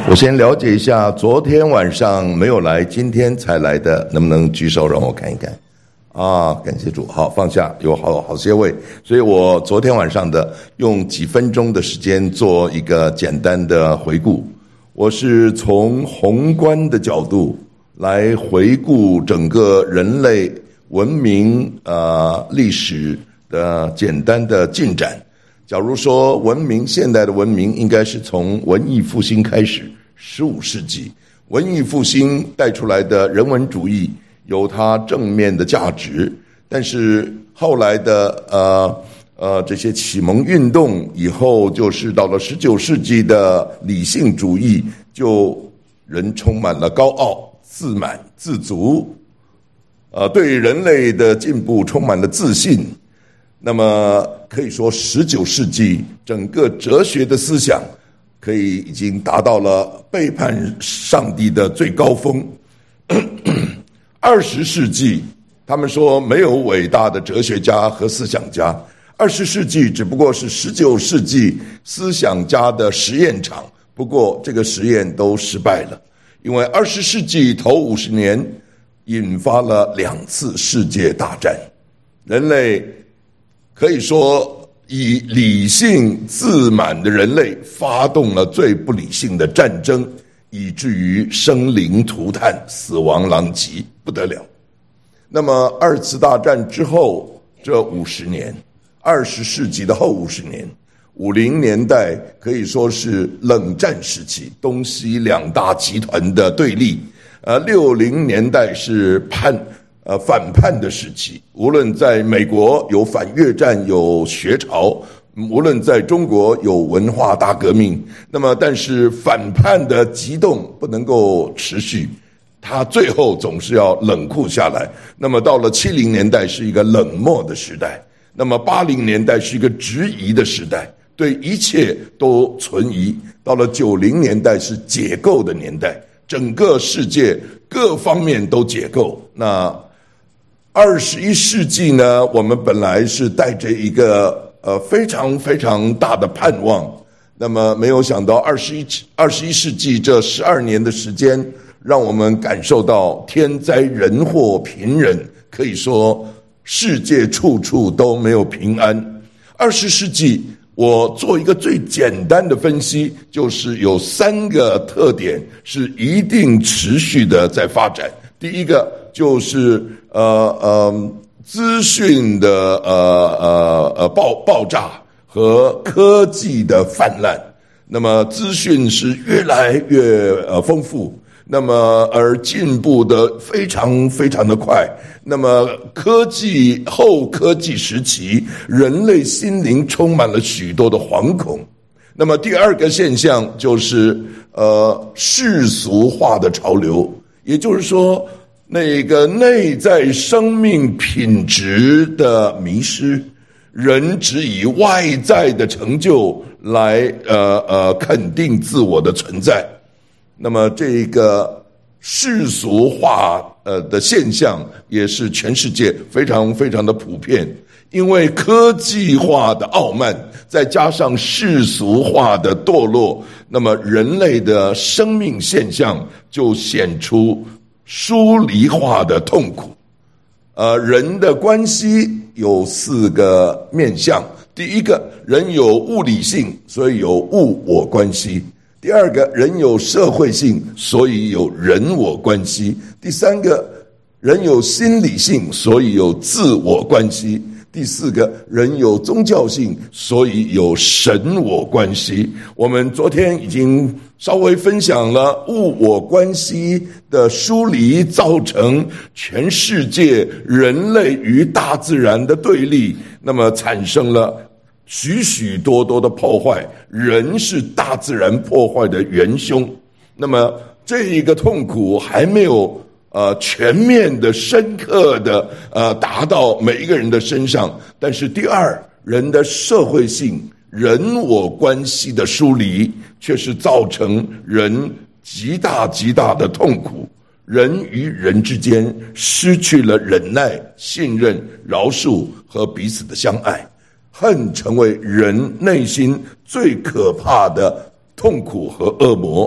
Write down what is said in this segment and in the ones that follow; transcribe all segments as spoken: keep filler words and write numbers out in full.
我先了解一下，昨天晚上没有来，今天才来的，能不能举手让我看一看？啊，感谢主，好，放下，有好好些位，所以我昨天晚上的用几分钟的时间做一个简单的回顾。我是从宏观的角度来回顾整个人类文明呃历史的简单的进展。假如说文明现代的文明应该是从文艺复兴开始，十五世纪文艺复兴带出来的人文主义有它正面的价值，但是后来的呃呃这些启蒙运动以后，就是到了十九世纪的理性主义，就人充满了高傲、自满、自足，呃对人类的进步充满了自信。那么可以说十九世纪整个哲学的思想可以已经达到了背叛上帝的最高峰。二十世纪他们说没有伟大的哲学家和思想家，二十世纪只不过是十九世纪思想家的实验场，不过这个实验都失败了，因为二十世纪头五十年引发了两次世界大战，人类可以说以理性自满的人类发动了最不理性的战争，以至于生灵涂炭，死亡狼藉，不得了。那么二次大战之后这五十年，二十世纪的后五十年，五零年代可以说是冷战时期，东西两大集团的对立。呃，六零年代是叛呃反叛的时期，无论在美国有反越战，有学潮，无论在中国有文化大革命，那么但是反叛的激动不能够持续，它最后总是要冷酷下来。那么到了七零年代是一个冷漠的时代，那么八零年代是一个质疑的时代，对一切都存疑。到了九零年代是解构的年代，整个世界各方面都解构。那二十一世纪呢，我们本来是带着一个呃非常非常大的盼望，那么没有想到二十一二十一世纪这十二年的时间，让我们感受到天灾人祸、贫人，可以说世界处处都没有平安。二十世纪我做一个最简单的分析，就是有三个特点是一定持续的在发展。第一个就是呃呃资讯的呃呃呃爆爆炸和科技的泛滥，那么资讯是越来越呃丰富，那么而进步的非常非常的快。那么科技后科技时期，人类心灵充满了许多的惶恐。那么第二个现象就是呃世俗化的潮流，也就是说那个内在生命品质的迷失，人只以外在的成就来呃呃肯定自我的存在。那么这个世俗化呃的现象也是全世界非常非常的普遍，因为科技化的傲慢再加上世俗化的堕落，那么人类的生命现象就显出疏离化的痛苦。呃，人的关系有四个面向，第一个，人有物理性，所以有物我关系。第二个，人有社会性，所以有人我关系。第三个，人有心理性，所以有自我关系。第四个，人有宗教性，所以有神我关系。我们昨天已经稍微分享了物我关系的疏离造成全世界人类与大自然的对立，那么产生了许许多多的破坏，人是大自然破坏的元凶。那么这一个痛苦还没有呃全面的深刻的呃达到每一个人的身上，但是第二，人的社会性人我关系的疏离却是造成人极大极大的痛苦。人与人之间失去了忍耐、信任、饶恕和彼此的相爱，恨成为人内心最可怕的痛苦和恶魔。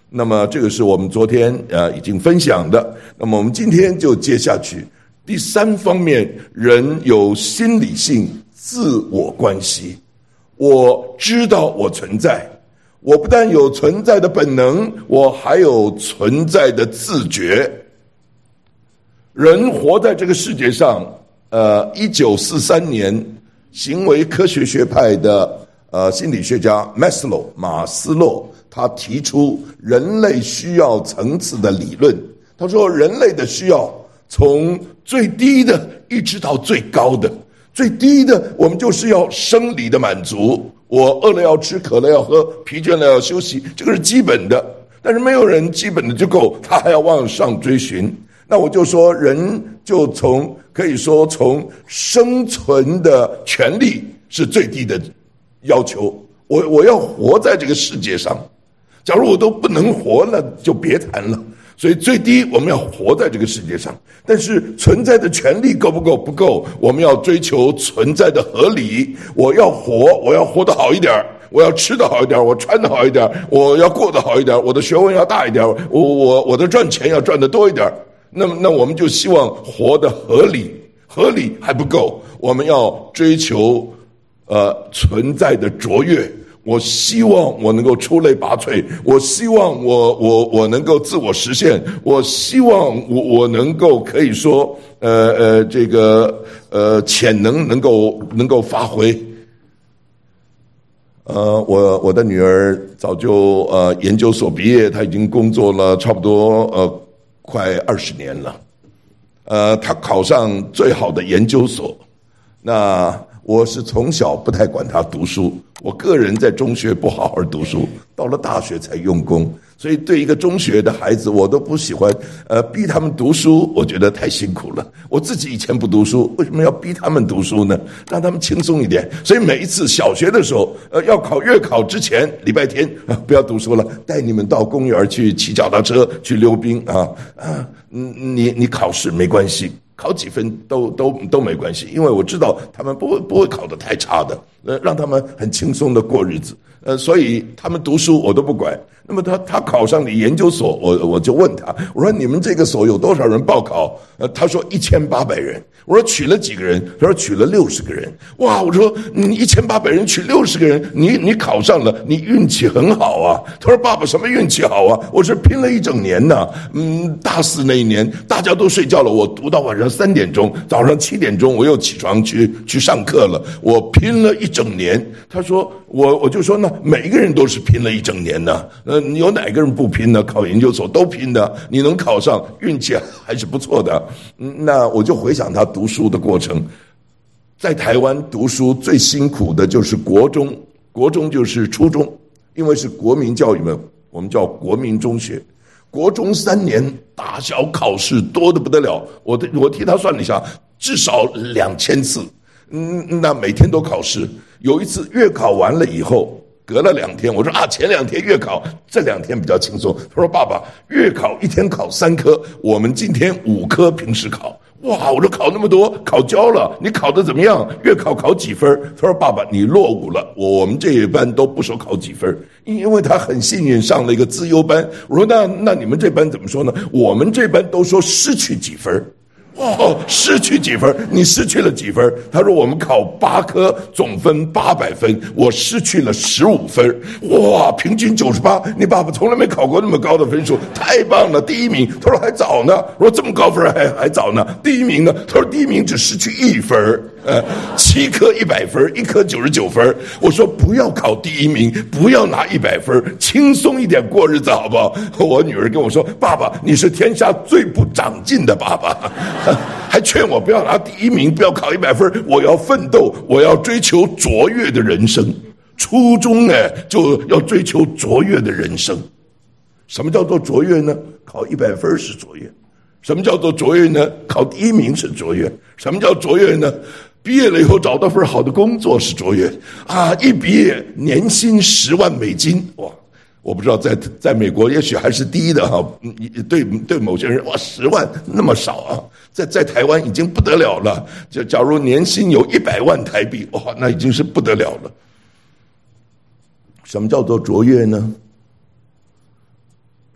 那么这个是我们昨天呃已经分享的，那么我们今天就接下去第三方面，人有心理性自我关系。我知道我存在，我不但有存在的本能，我还有存在的自觉。人活在这个世界上，呃，一九四三年，行为科学学派的呃心理学家马斯洛马斯洛，他提出人类需要层次的理论。他说，人类的需要从最低的一直到最高的。最低的，我们就是要生理的满足，我饿了要吃，渴了要喝，疲倦了要休息，这个是基本的。但是没有人基本的就够，他还要往上追寻。那我就说，人就从可以说从生存的权利是最低的要求。我我要活在这个世界上，假如我都不能活了，就别谈了。所以最低我们要活在这个世界上，但是存在的权利够不够？不够。我们要追求存在的合理。我要活，我要活得好一点，我要吃得好一点，我穿得好一点，我要过得好一点，我的学问要大一点，我我我的赚钱要赚得多一点。那么那我们就希望活得合理，合理还不够，我们要追求呃存在的卓越。我希望我能够出类拔萃，我希望我我我能够自我实现，我希望我我能够可以说呃呃这个呃潜能能够能够发挥。呃，我我的女儿早就呃研究所毕业，她已经工作了差不多呃快二十年了，呃，她考上最好的研究所，那。我是从小不太管他读书，我个人在中学不好好读书，到了大学才用功，所以对一个中学的孩子，我都不喜欢，呃，逼他们读书，我觉得太辛苦了。我自己以前不读书，为什么要逼他们读书呢？让他们轻松一点。所以每一次小学的时候，呃，要考月考之前，礼拜天啊，不要读书了，带你们到公园去骑脚踏车，去溜冰啊啊，你你考试没关系。考几分都都都没关系，因为我知道他们不会不会考得太差的，呃，让他们很轻松的过日子，呃，所以他们读书我都不管。那么他他考上了研究所，我我就问他，我说你们这个所有多少人报考？呃，他说一千八百人。我说取了几个人？他说取了六十个人。哇，我说你一千八百人取六十个人，你你考上了，你运气很好啊。他说爸爸什么运气好啊？我是拼了一整年呢。嗯，大四那一年大家都睡觉了，我读到晚上三点钟，早上七点钟我又起床去去上课了，我拼了一整年。他说我我就说呢，每一个人都是拼了一整年呢。呃，你有哪个人不拼呢？考研究所都拼的，你能考上，运气还是不错的。嗯，那我就回想他读书的过程，在台湾读书最辛苦的就是国中，国中就是初中，因为是国民教育嘛，我们叫国民中学。国中三年大小考试多得不得了，我的我替他算了一下，至少两千次。嗯，那每天都考试。有一次月考完了以后，隔了两天，我说啊，前两天月考，这两天比较轻松。他说爸爸，月考一天考三科，我们今天五科平时考。哇，我说考那么多，考焦了，你考得怎么样？月考考几分？他说爸爸，你落伍了，我我们这一班都不说考几分，因为他很幸运上了一个资优班。我说那那你们这班怎么说呢？我们这班都说失去几分。哦，失去几分？你失去了几分？他说我们考八科，总分八百分，我失去了十五分。哇，平均九十八，你爸爸从来没考过那么高的分数，太棒了，第一名。他说还早呢，我说这么高分还还早呢，第一名呢？他说第一名只失去一分。呃，七科一百分，一科九十九分。我说不要考第一名，不要拿一百分，轻松一点过日子好不好？我女儿跟我说：“爸爸，你是天下最不长进的爸爸。”还劝我不要拿第一名，不要考一百分，我要奋斗，我要追求卓越的人生。初中哎，就要追求卓越的人生。什么叫做卓越呢？考一百分是卓越。什么叫做卓越呢？考第一名是卓越。什么叫卓越呢？毕业了以后找到份好的工作是卓越啊！一毕业年薪十万美金，哇！我不知道在在美国也许还是低的哈，对对某些人哇，十万那么少啊，在在台湾已经不得了了。就假如年薪有一百万台币，哇，那已经是不得了了。什么叫做卓越呢？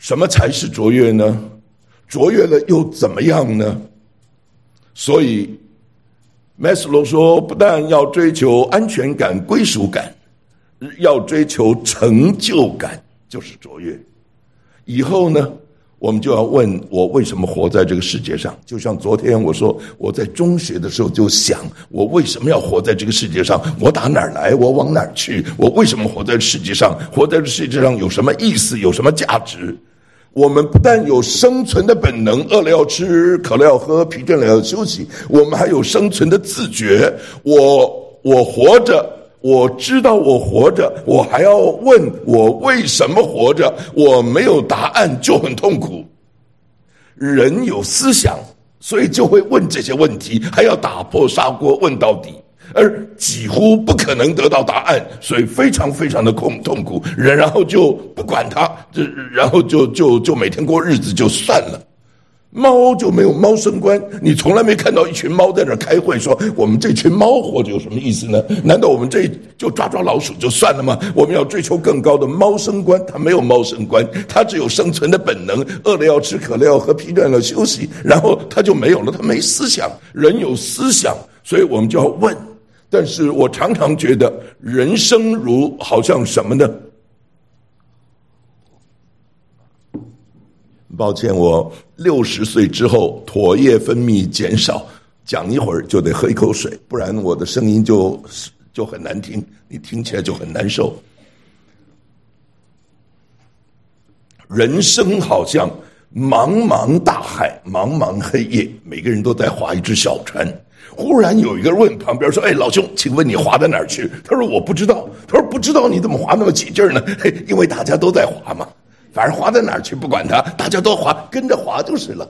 什么才是卓越呢？卓越了又怎么样呢？所以麦斯洛说，不但要追求安全感、归属感，要追求成就感，就是卓越。以后呢，我们就要问我为什么活在这个世界上。就像昨天我说，我在中学的时候就想，我为什么要活在这个世界上？我打哪儿来？我往哪儿去？我为什么活在世界上？活在这世界上有什么意思？有什么价值？我们不但有生存的本能，饿了要吃，渴了要喝，疲倦了要休息，我们还有生存的自觉。我我活着，我知道我活着，我还要问我为什么活着。我没有答案就很痛苦。人有思想，所以就会问这些问题，还要打破砂锅问到底，而几乎不可能得到答案，所以非常非常的痛痛苦。然后就不管它，然后就就就每天过日子就算了。猫就没有猫生观，你从来没看到一群猫在那开会说，我们这群猫活着有什么意思呢？难道我们这就抓抓老鼠就算了吗？我们要追求更高的猫生观。它没有猫生观，它只有生存的本能，饿了要吃，渴了要喝，疲倦了休息，然后它就没有了，它没思想。人有思想，所以我们就要问。但是我常常觉得人生如好像什么呢？抱歉，我六十岁之后唾液分泌减少，讲一会儿就得喝一口水，不然我的声音就就很难听，你听起来就很难受。人生好像茫茫大海，茫茫黑夜，每个人都在划一只小船。忽然有一个人问旁边说，哎，老兄，请问你划到哪儿去？他说我不知道。他说不知道你怎么划那么起劲呢？嘿，因为大家都在划嘛，反正划到哪儿去不管他，大家都划，跟着划就是了。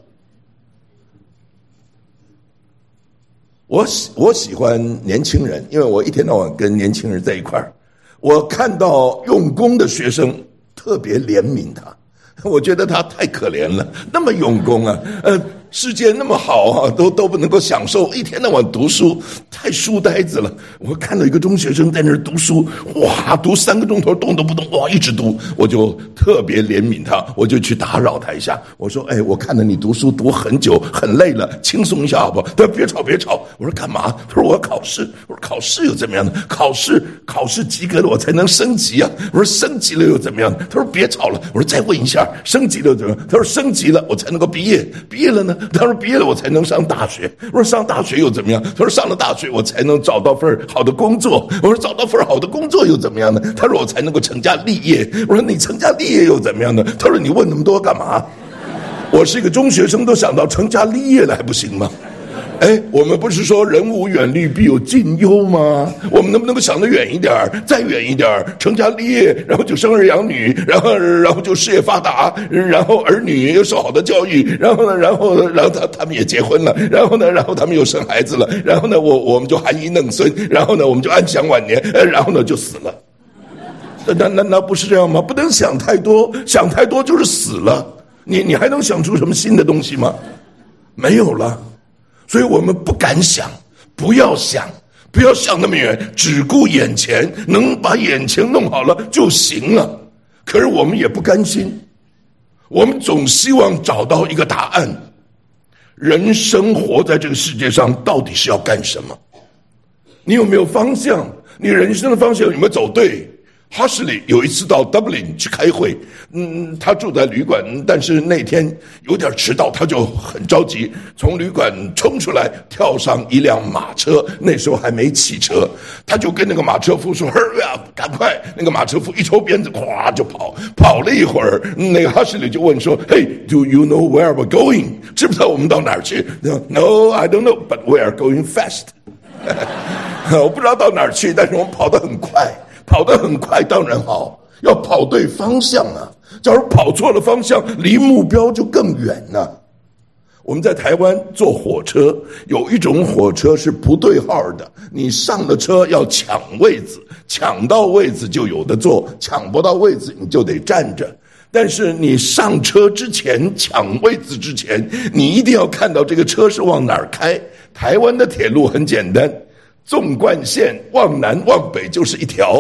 我喜我喜欢年轻人，因为我一天到晚跟年轻人在一块儿，我看到用功的学生特别怜悯他，我觉得他太可怜了，那么用功啊，呃，世界那么好啊，都都不能够享受，一天到晚读书，太书呆子了。我看到一个中学生在那儿读书，哇，读三个钟头动都不动，哇，一直读，我就特别怜悯他，我就去打扰他一下，我说，哎，我看到你读书读很久，很累了，轻松一下好不好？他说别吵别吵。我说干嘛？他说我要考试。我说考试又怎么样呢？考试考试及格了我才能升级啊。我说升级了又怎么样？他说别吵了。我说再问一下，升级了又怎么样？他说升级了我才能够毕业，毕业了呢？他说毕业了我才能上大学。我说上大学又怎么样？他说上了大学我才能找到份好的工作。我说找到份好的工作又怎么样呢？他说我才能够成家立业。我说你成家立业又怎么样呢？他说你问那么多干嘛？我是一个中学生，都想到成家立业了还不行吗？哎，我们不是说人无远虑必有近忧吗？我们能不能够想得远一点，再远一点，成家立业，然后就生儿养女，然后然后就事业发达，然后儿女又受好的教育，然后呢，然后然后他他们也结婚了，然后呢，然后他们又生孩子了，然后呢，我我们就含饴弄孙，然后呢，我们就安享晚年，然后呢就死了。那那那不是这样吗？不能想太多，想太多就是死了。你你还能想出什么新的东西吗？没有了。所以我们不敢想，不要想，不要想那么远，只顾眼前，能把眼前弄好了就行了。可是我们也不甘心，我们总希望找到一个答案。人生活在这个世界上到底是要干什么？你有没有方向？你人生的方向有没有走对？哈什里有一次到 Dublin 去开会，嗯，他住在旅馆，但是那天有点迟到，他就很着急，从旅馆冲出来，跳上一辆马车，那时候还没汽车，他就跟那个马车夫说 Hurry up， 赶快，那个马车夫一抽鞭子，咵就跑，跑了一会儿，那个哈什里就问说 Hey, do you know where we're going？ 知不知道我们到哪儿去？ No, I don't know, but we are going fast 我不知道到哪儿去，但是我们跑得很快，跑得很快当然好，要跑对方向啊！假如跑错了方向，离目标就更远了。我们在台湾坐火车，有一种火车是不对号的，你上了车要抢位子，抢到位子就有的坐，抢不到位子你就得站着。但是你上车之前，抢位子之前，你一定要看到这个车是往哪儿开。台湾的铁路很简单，纵贯线往南往北就是一条，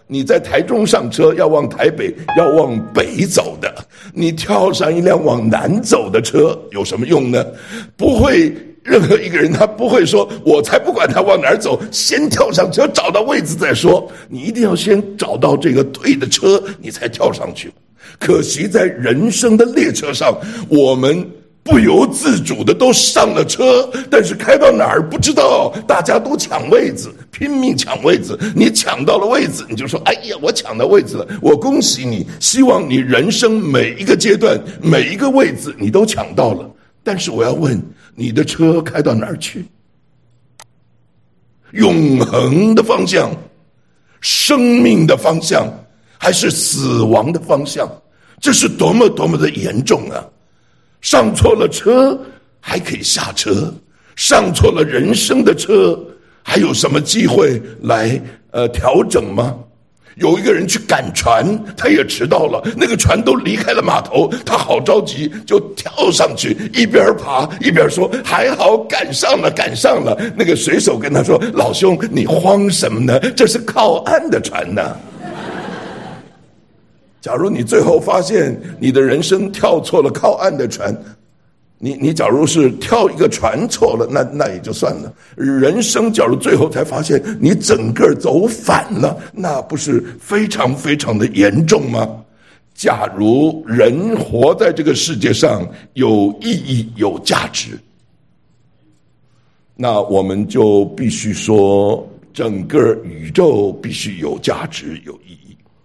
你在台中上车要往台北要往北走的，你跳上一辆往南走的车有什么用呢？不会，任何一个人他不会说我才不管他往哪儿走，先跳上车找到位置再说，你一定要先找到这个对的车你才跳上去。可惜在人生的列车上，我们不由自主的都上了车，但是开到哪儿不知道，大家都抢位子，拼命抢位子。你抢到了位子，你就说哎呀，我抢到位子了，我恭喜你，希望你人生每一个阶段每一个位子你都抢到了。但是我要问，你的车开到哪儿去？永恒的方向，生命的方向，还是死亡的方向？这是多么多么的严重啊！上错了车还可以下车，上错了人生的车还有什么机会来呃调整吗？有一个人去赶船，他也迟到了，那个船都离开了码头，他好着急，就跳上去，一边爬一边说还好赶上了赶上了。那个水手跟他说，老兄你慌什么呢，这是靠岸的船呢。假如你最后发现你的人生跳错了靠岸的船，你你假如是跳一个船错了，那那也就算了。人生假如最后才发现你整个走反了，那不是非常非常的严重吗？假如人活在这个世界上有意义有价值，那我们就必须说整个宇宙必须有价值有意义。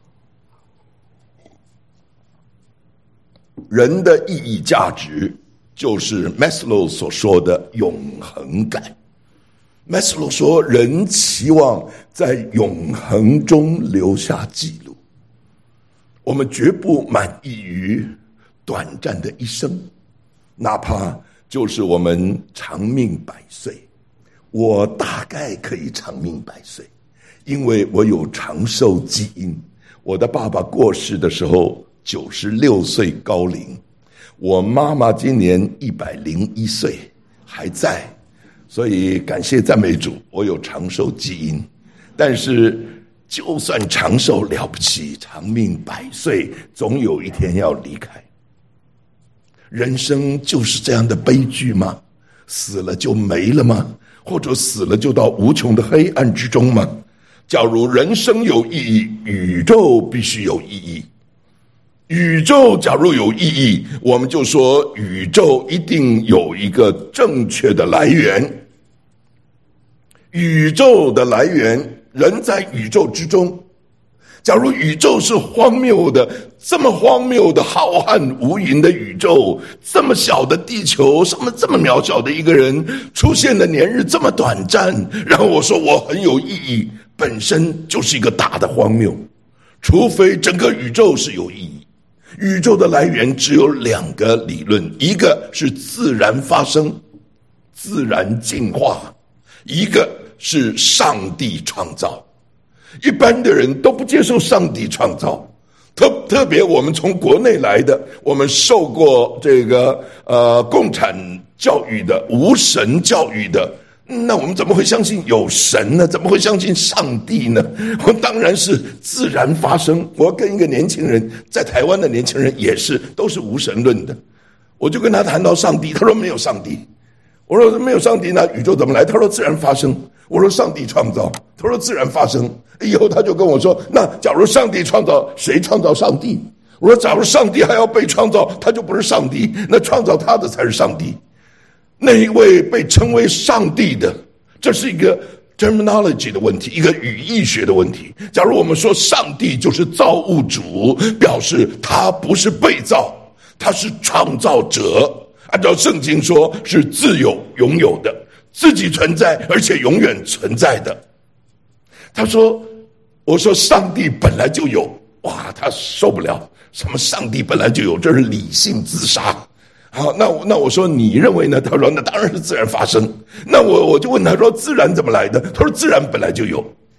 人的意义价值就是马斯洛所说的永恒感。马斯洛说，人期望在永恒中留下记录，我们绝不满意于短暂的一生，哪怕就是我们长命百岁。我大概可以长命百岁，因为我有长寿基因。我的爸爸过世的时候九十六岁高龄，我妈妈今年一百零一岁还在，所以感谢赞美主，我有长寿基因。但是就算长寿了不起，长命百岁，总有一天要离开。人生就是这样的悲剧吗？死了就没了吗？或者死了就到无穷的黑暗之中吗？假如人生有意义，宇宙必须有意义。宇宙假如有意义，我们就说宇宙一定有一个正确的来源。宇宙的来源，人在宇宙之中。假如宇宙是荒谬的，这么荒谬的浩瀚无垠的宇宙，这么小的地球，什么这么渺小的一个人出现的年日这么短暂，然后我说我很有意义，本身就是一个大的荒谬。除非整个宇宙是有意义。宇宙的来源只有两个理论，一个是自然发生，自然进化，一个是上帝创造。一般的人都不接受上帝创造，特特别我们从国内来的，我们受过这个呃共产教育的，无神教育的，那我们怎么会相信有神呢？怎么会相信上帝呢？我当然是自然发生。我跟一个年轻人，在台湾的年轻人也是，都是无神论的。我就跟他谈到上帝，他说没有上帝。我说没有上帝，那宇宙怎么来？他说自然发生。我说上帝创造，他说自然发生。以后他就跟我说，那假如上帝创造，谁创造上帝？我说假如上帝还要被创造，他就不是上帝，那创造他的才是上帝。那一位被称为上帝的，这是一个 terminology 的问题，一个语义学的问题。假如我们说上帝就是造物主，表示他不是被造，他是创造者。按照圣经说，是自有拥有的，自己存在，而且永远存在的。他说，我说上帝本来就有，哇，他受不了，什么上帝本来就有，这是理性自杀。好，那我那我说你认为呢？他说那当然是自然发生。那我我就问他说自然怎么来的？他说自然本来就有。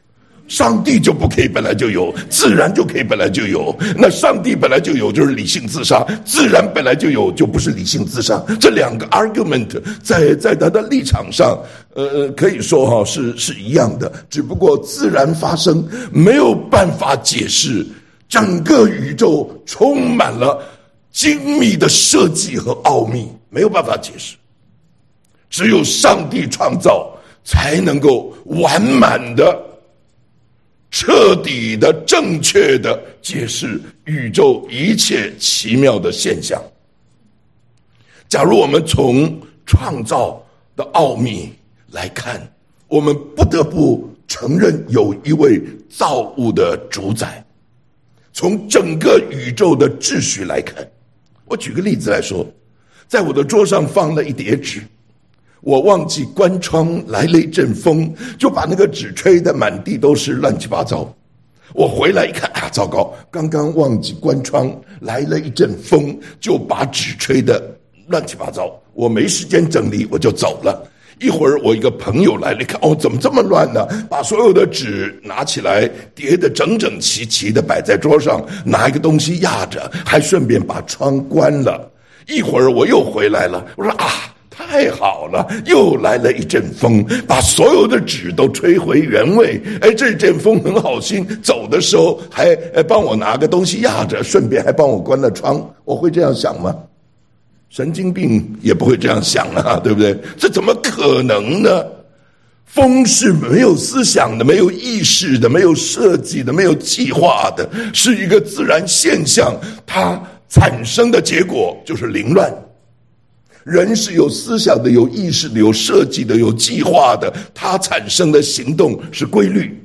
上帝就不可以本来就有，自然就可以本来就有。那上帝本来就有就是理性自杀，自然本来就有就不是理性自杀。这两个 argument 在在他的立场上，呃，可以说哈是是一样的，只不过自然发生没有办法解释，整个宇宙充满了精密的设计和奥秘，没有办法解释。只有上帝创造才能够完满的、彻底的、正确的解释宇宙一切奇妙的现象。假如我们从创造的奥秘来看，我们不得不承认有一位造物的主宰。从整个宇宙的秩序来看，我举个例子来说，在我的桌上放了一叠纸，我忘记关窗，来了一阵风，就把那个纸吹得满地都是，乱七八糟。我回来一看啊，糟糕，刚刚忘记关窗，来了一阵风，就把纸吹得乱七八糟。我没时间整理，我就走了。一会儿我一个朋友来了，看哦，怎么这么乱呢？把所有的纸拿起来，叠得整整齐齐的摆在桌上，拿一个东西压着，还顺便把窗关了。一会儿我又回来了，我说啊，太好了，又来了一阵风，把所有的纸都吹回原位。哎，这阵风很好心，走的时候还帮我拿个东西压着，顺便还帮我关了窗。我会这样想吗？神经病也不会这样想啊，对不对？这怎么可能呢？风是没有思想的，没有意识的，没有设计的，没有计划的，是一个自然现象，它产生的结果就是凌乱。人是有思想的，有意识的，有设计的，有计划的，它产生的行动是规律。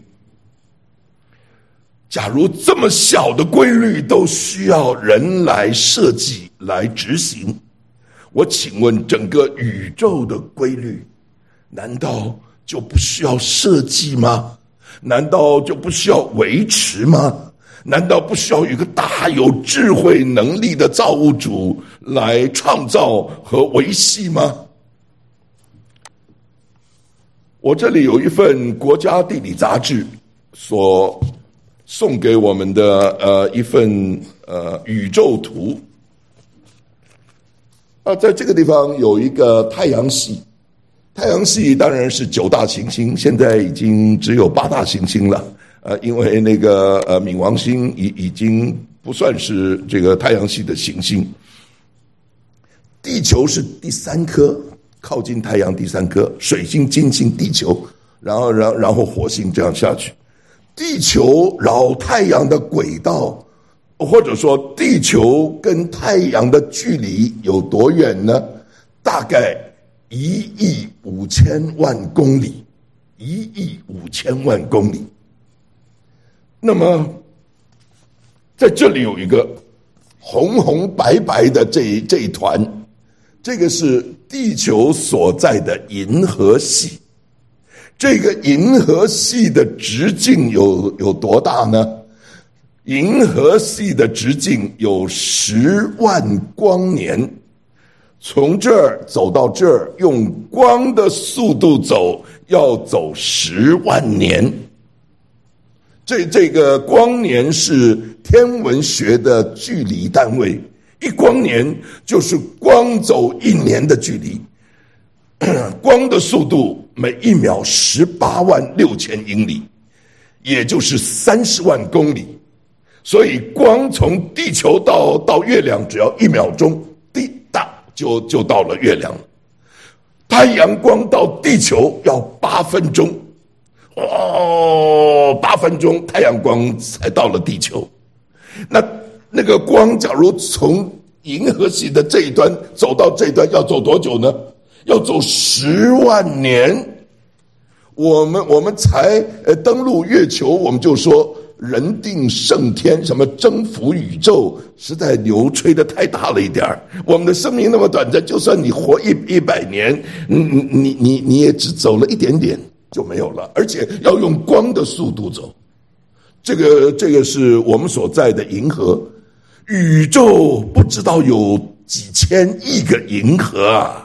假如这么小的规律都需要人来设计来执行，我请问整个宇宙的规律难道就不需要设计吗？难道就不需要维持吗？难道不需要有一个大有智慧能力的造物主来创造和维系吗？我这里有一份国家地理杂志所送给我们的呃一份呃宇宙图。啊，在这个地方有一个太阳系，太阳系当然是九大行星，现在已经只有八大行星了。呃，因为那个呃冥王星已已经不算是这个太阳系的行星。地球是第三颗，靠近太阳第三颗，水星、金星、地球，然后然后然后火星这样下去。地球绕太阳的轨道，或者说地球跟太阳的距离有多远呢？大概一亿五千万公里，一亿五千万公里。那么在这里有一个红红白白的这一这一团，这个是地球所在的银河系。这个银河系的直径有有多大呢？银河系的直径有十万光年，从这儿走到这儿，用光的速度走，要走十万年。这这个光年是天文学的距离单位，一光年就是光走一年的距离。光的速度每一秒十八万六千英里，也就是三十万公里。所以光从地球到到月亮只要一秒钟，滴答就就到了月亮了。太阳光到地球要八分钟。哦，八分钟太阳光才到了地球。那那个光假如从银河系的这一端走到这一端要走多久呢？要走十万年。我们我们才呃登陆月球，我们就说人定胜天，什么征服宇宙，实在牛吹得太大了一点儿。我们的生命那么短暂，就算你活一一百年，你你你你也只走了一点点就没有了，而且要用光的速度走。这个这个是我们所在的银河，宇宙不知道有几千亿个银河啊。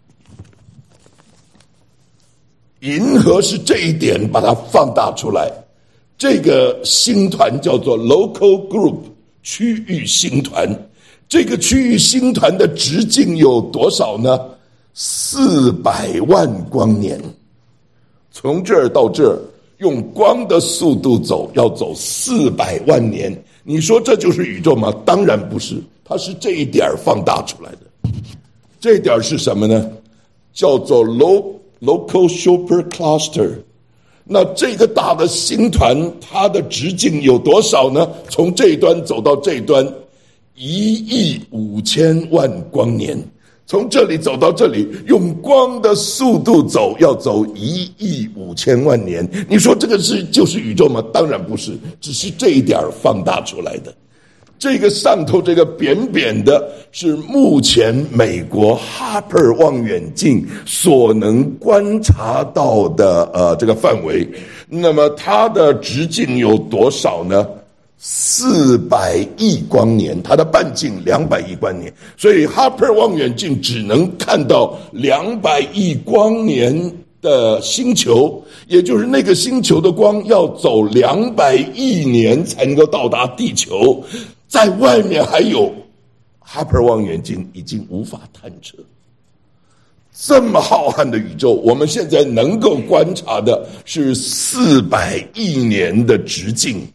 银河是这一点把它放大出来， 这个星团叫做 local group 区域星团，这个区域星团的直径有多少呢？四百万光年，从这儿到这儿用光的速度走，要走四百万年。你说这就是宇宙吗？当然不是，它是这一点放大出来的。这一点是什么呢？叫做 local supercluster。那这个大的星团，它的直径有多少呢？从这一端走到这一端，一亿五千万光年。从这里走到这里，用光的速度走，要走一亿五千万年。你说这个是就是宇宙吗？当然不是，只是这一点放大出来的。这个上头这个扁扁的，是目前美国哈珀望远镜所能观察到的呃这个范围。那么它的直径有多少呢？四百亿光年，它的半径两百亿光年，所以哈珀望远镜只能看到两百亿光年的星球，也就是那个星球的光要走两百亿年才能够到达地球，在外面还有哈珀望远镜已经无法探测。这么浩瀚的宇宙，我们现在能够观察的是四百亿年的直径。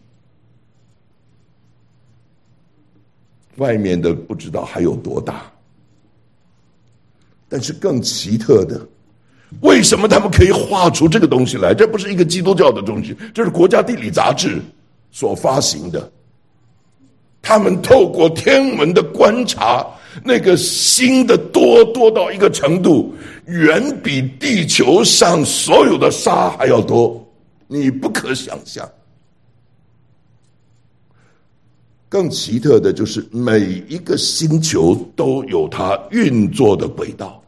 外面的不知道还有多大，但是更奇特的，为什么他们可以画出这个东西来？这不是一个基督教的东西，这是国家地理杂志所发行的。他们透过天文的观察，那个星的多多到一个程度，远比地球上所有的沙还要多，你不可想象。更奇特的就是每一个星球都有它运作的轨道，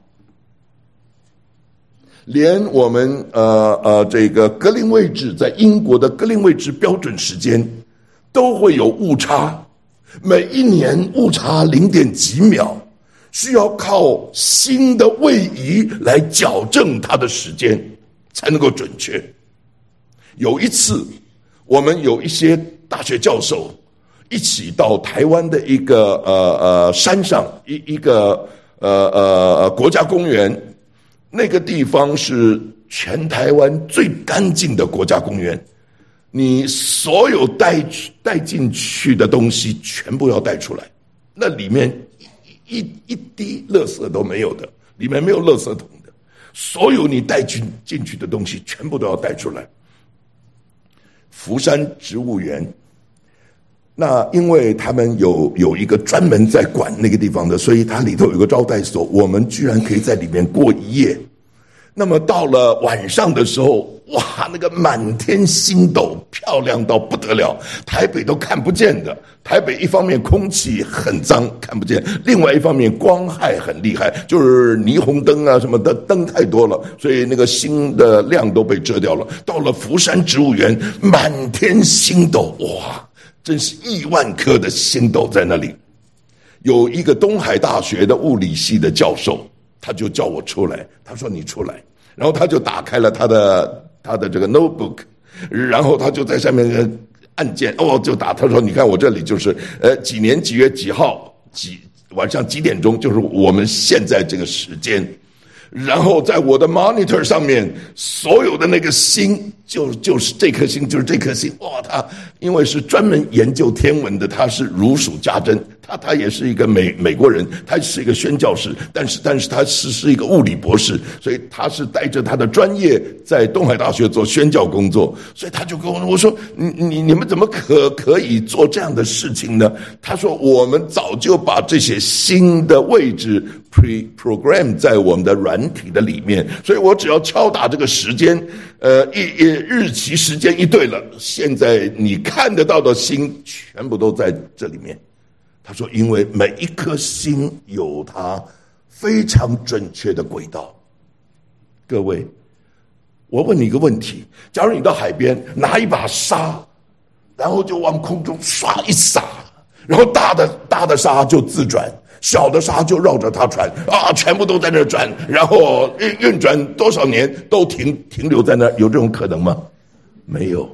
连我们呃呃这个格林威治，在英国的格林威治标准时间都会有误差，每一年误差零点几秒，需要靠星的位移来矫正它的时间才能够准确。有一次我们有一些大学教授一起到台湾的一个呃呃山上，一一个呃呃国家公园，那个地方是全台湾最干净的国家公园，你所有带带进去的东西全部要带出来，那里面一一一滴垃圾都没有的，里面没有垃圾桶的，所有你带进进去的东西全部都要带出来。福山植物园。那因为他们有有一个专门在管那个地方的，所以它里头有个招待所，我们居然可以在里面过一夜。那么到了晚上的时候，哇，那个满天星斗漂亮到不得了，台北都看不见的。台北一方面空气很脏看不见，另外一方面光害很厉害，就是霓虹灯啊什么的灯太多了，所以那个星的亮都被遮掉了。到了福山植物园，满天星斗，哇，真是亿万颗的星斗在那里。有一个东海大学的物理系的教授，他就叫我出来，他说你出来，然后他就打开了他的他的这个 notebook， 然后他就在上面按键，哦，就打，他说你看我这里就是呃几年几月几号几晚上几点钟，就是我们现在这个时间。然后在我的 monitor 上面，所有的那个星就就是这颗星，就是这颗星。哇，他因为是专门研究天文的，他是如数家珍。他他也是一个美美国人，他是一个宣教士，但是但是他是是一个物理博士，所以他是带着他的专业在东海大学做宣教工作。所以他就跟我说：“我说你你你们怎么可可以做这样的事情呢？”他说：“我们早就把这些星的位置 pre program 在我们的软体的里面，所以我只要敲打这个时间，呃，一一日期时间一对了，现在你看得到的星全部都在这里面。”他说：“因为每一颗星有它非常准确的轨道。”各位，我问你一个问题：假如你到海边拿一把沙，然后就往空中唰一撒，然后大的大的沙就自转，小的沙就绕着它转啊，全部都在那转，然后运运转多少年都停停留在那，有这种可能吗？没有。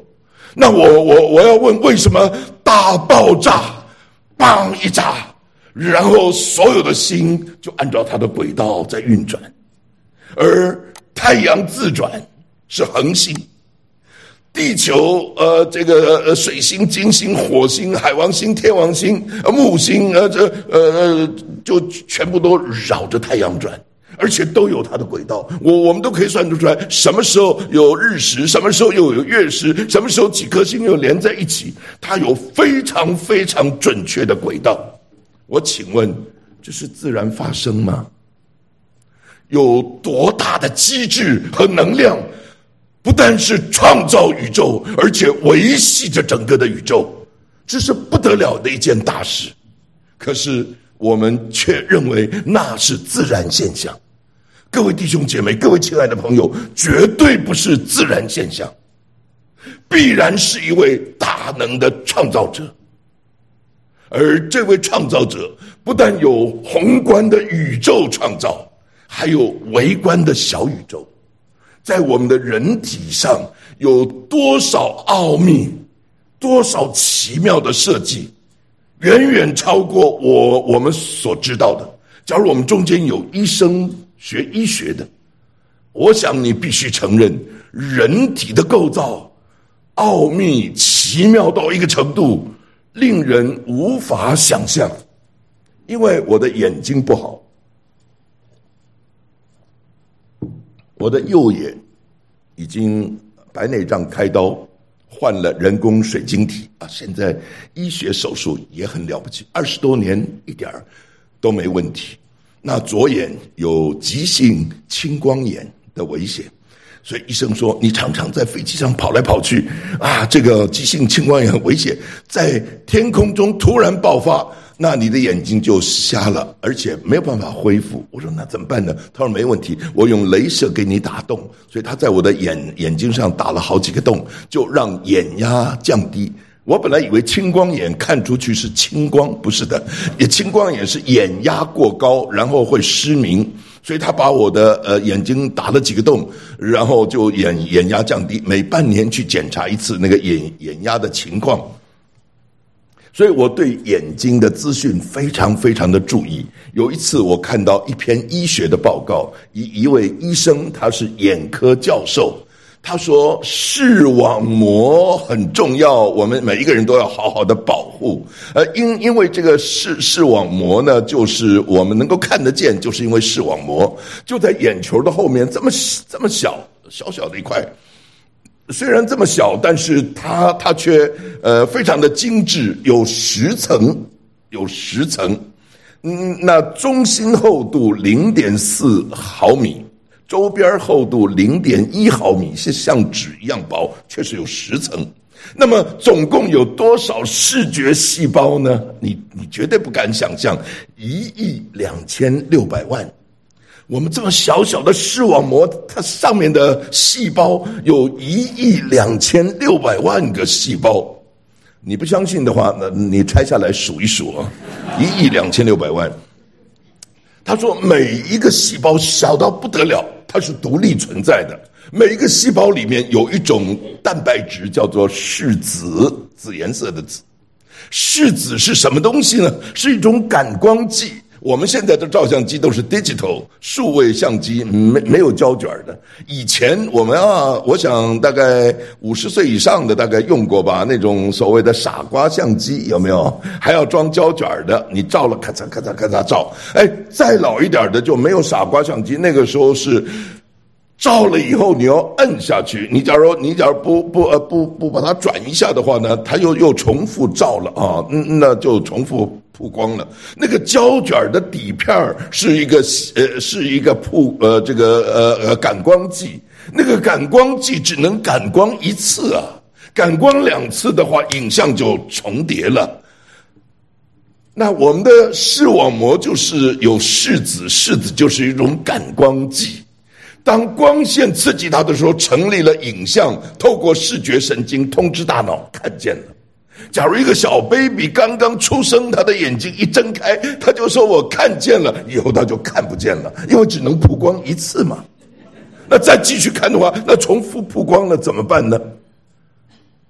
那我我我要问，为什么大爆炸，棒一炸，然后所有的星就按照它的轨道在运转，而太阳自转是恒星，地球呃这个呃水星、金星、火星、海王星、天王星、呃、木星呃这呃就全部都绕着太阳转，而且都有它的轨道，我我们都可以算得出来，什么时候有日食，什么时候又有月食，什么时候几颗星又连在一起，它有非常非常准确的轨道。我请问，这是自然发生吗？有多大的机制和能量，不但是创造宇宙，而且维系着整个的宇宙，这是不得了的一件大事。可是我们却认为那是自然现象。各位弟兄姐妹，各位亲爱的朋友，绝对不是自然现象，必然是一位大能的创造者。而这位创造者不但有宏观的宇宙创造，还有微观的小宇宙。在我们的人体上有多少奥秘，多少奇妙的设计，远远超过我我们所知道的。假如我们中间有医生学医学的，我想你必须承认，人体的构造奥秘奇妙到一个程度，令人无法想象。因为我的眼睛不好，我的右眼已经白内障开刀，换了人工水晶体啊！现在医学手术也很了不起，二十多年一点都没问题。那左眼有急性青光眼的危险，所以医生说你常常在飞机上跑来跑去啊，这个急性青光眼很危险，在天空中突然爆发，那你的眼睛就瞎了，而且没有办法恢复。我说那怎么办呢？他说没问题，我用雷射给你打洞，所以他在我的眼眼睛上打了好几个洞，就让眼压降低。我本来以为青光眼看出去是青光，不是的，也青光眼是眼压过高，然后会失明，所以他把我的呃眼睛打了几个洞，然后就眼眼压降低，每半年去检查一次那个眼眼压的情况。所以我对眼睛的资讯非常非常的注意。有一次我看到一篇医学的报告，一一位医生，他是眼科教授，他说视网膜很重要，我们每一个人都要好好的保护。呃，因因为这个视视网膜呢，就是我们能够看得见，就是因为视网膜就在眼球的后面，这么这么小小小的一块。虽然这么小，但是它它却呃非常的精致，有十层，有十层。嗯，那中心厚度零点四毫米。周边厚度零点一毫米，是像纸一样薄，确实有十层。那么总共有多少视觉细胞呢？你你绝对不敢想象，一亿两千六百万。我们这么小小的视网膜，它上面的细胞有一亿两千六百万个细胞。你不相信的话，那你拆下来数一数啊，一亿两千六百万。他说每一个细胞小到不得了，它是独立存在的。每一个细胞里面有一种蛋白质叫做视紫，紫颜色的紫。视紫是什么东西呢？是一种感光剂。我们现在的照相机都是 digital 数位相机，没没有胶卷的。以前我们啊，我想大概五十岁以上的大概用过吧，那种所谓的傻瓜相机，有没有？还要装胶卷的，你照了咔嚓咔嚓咔嚓照。哎，再老一点的就没有傻瓜相机，那个时候是照了以后你要摁下去，你假如你假如不不呃不不把它转一下的话呢，它又又重复照了啊，嗯，那就重复曝光了。那个胶卷的底片是一个呃是一个曝呃这个呃呃感光剂，那个感光剂只能感光一次啊，感光两次的话，影像就重叠了。那我们的视网膜就是有视紫，视紫就是一种感光剂。当光线刺激它的时候，成立了影像，透过视觉神经通知大脑看见了。假如一个小 baby 刚刚出生，他的眼睛一睁开，他就说我看见了，以后他就看不见了，因为只能曝光一次嘛。那再继续看的话，那重复曝光了怎么办呢？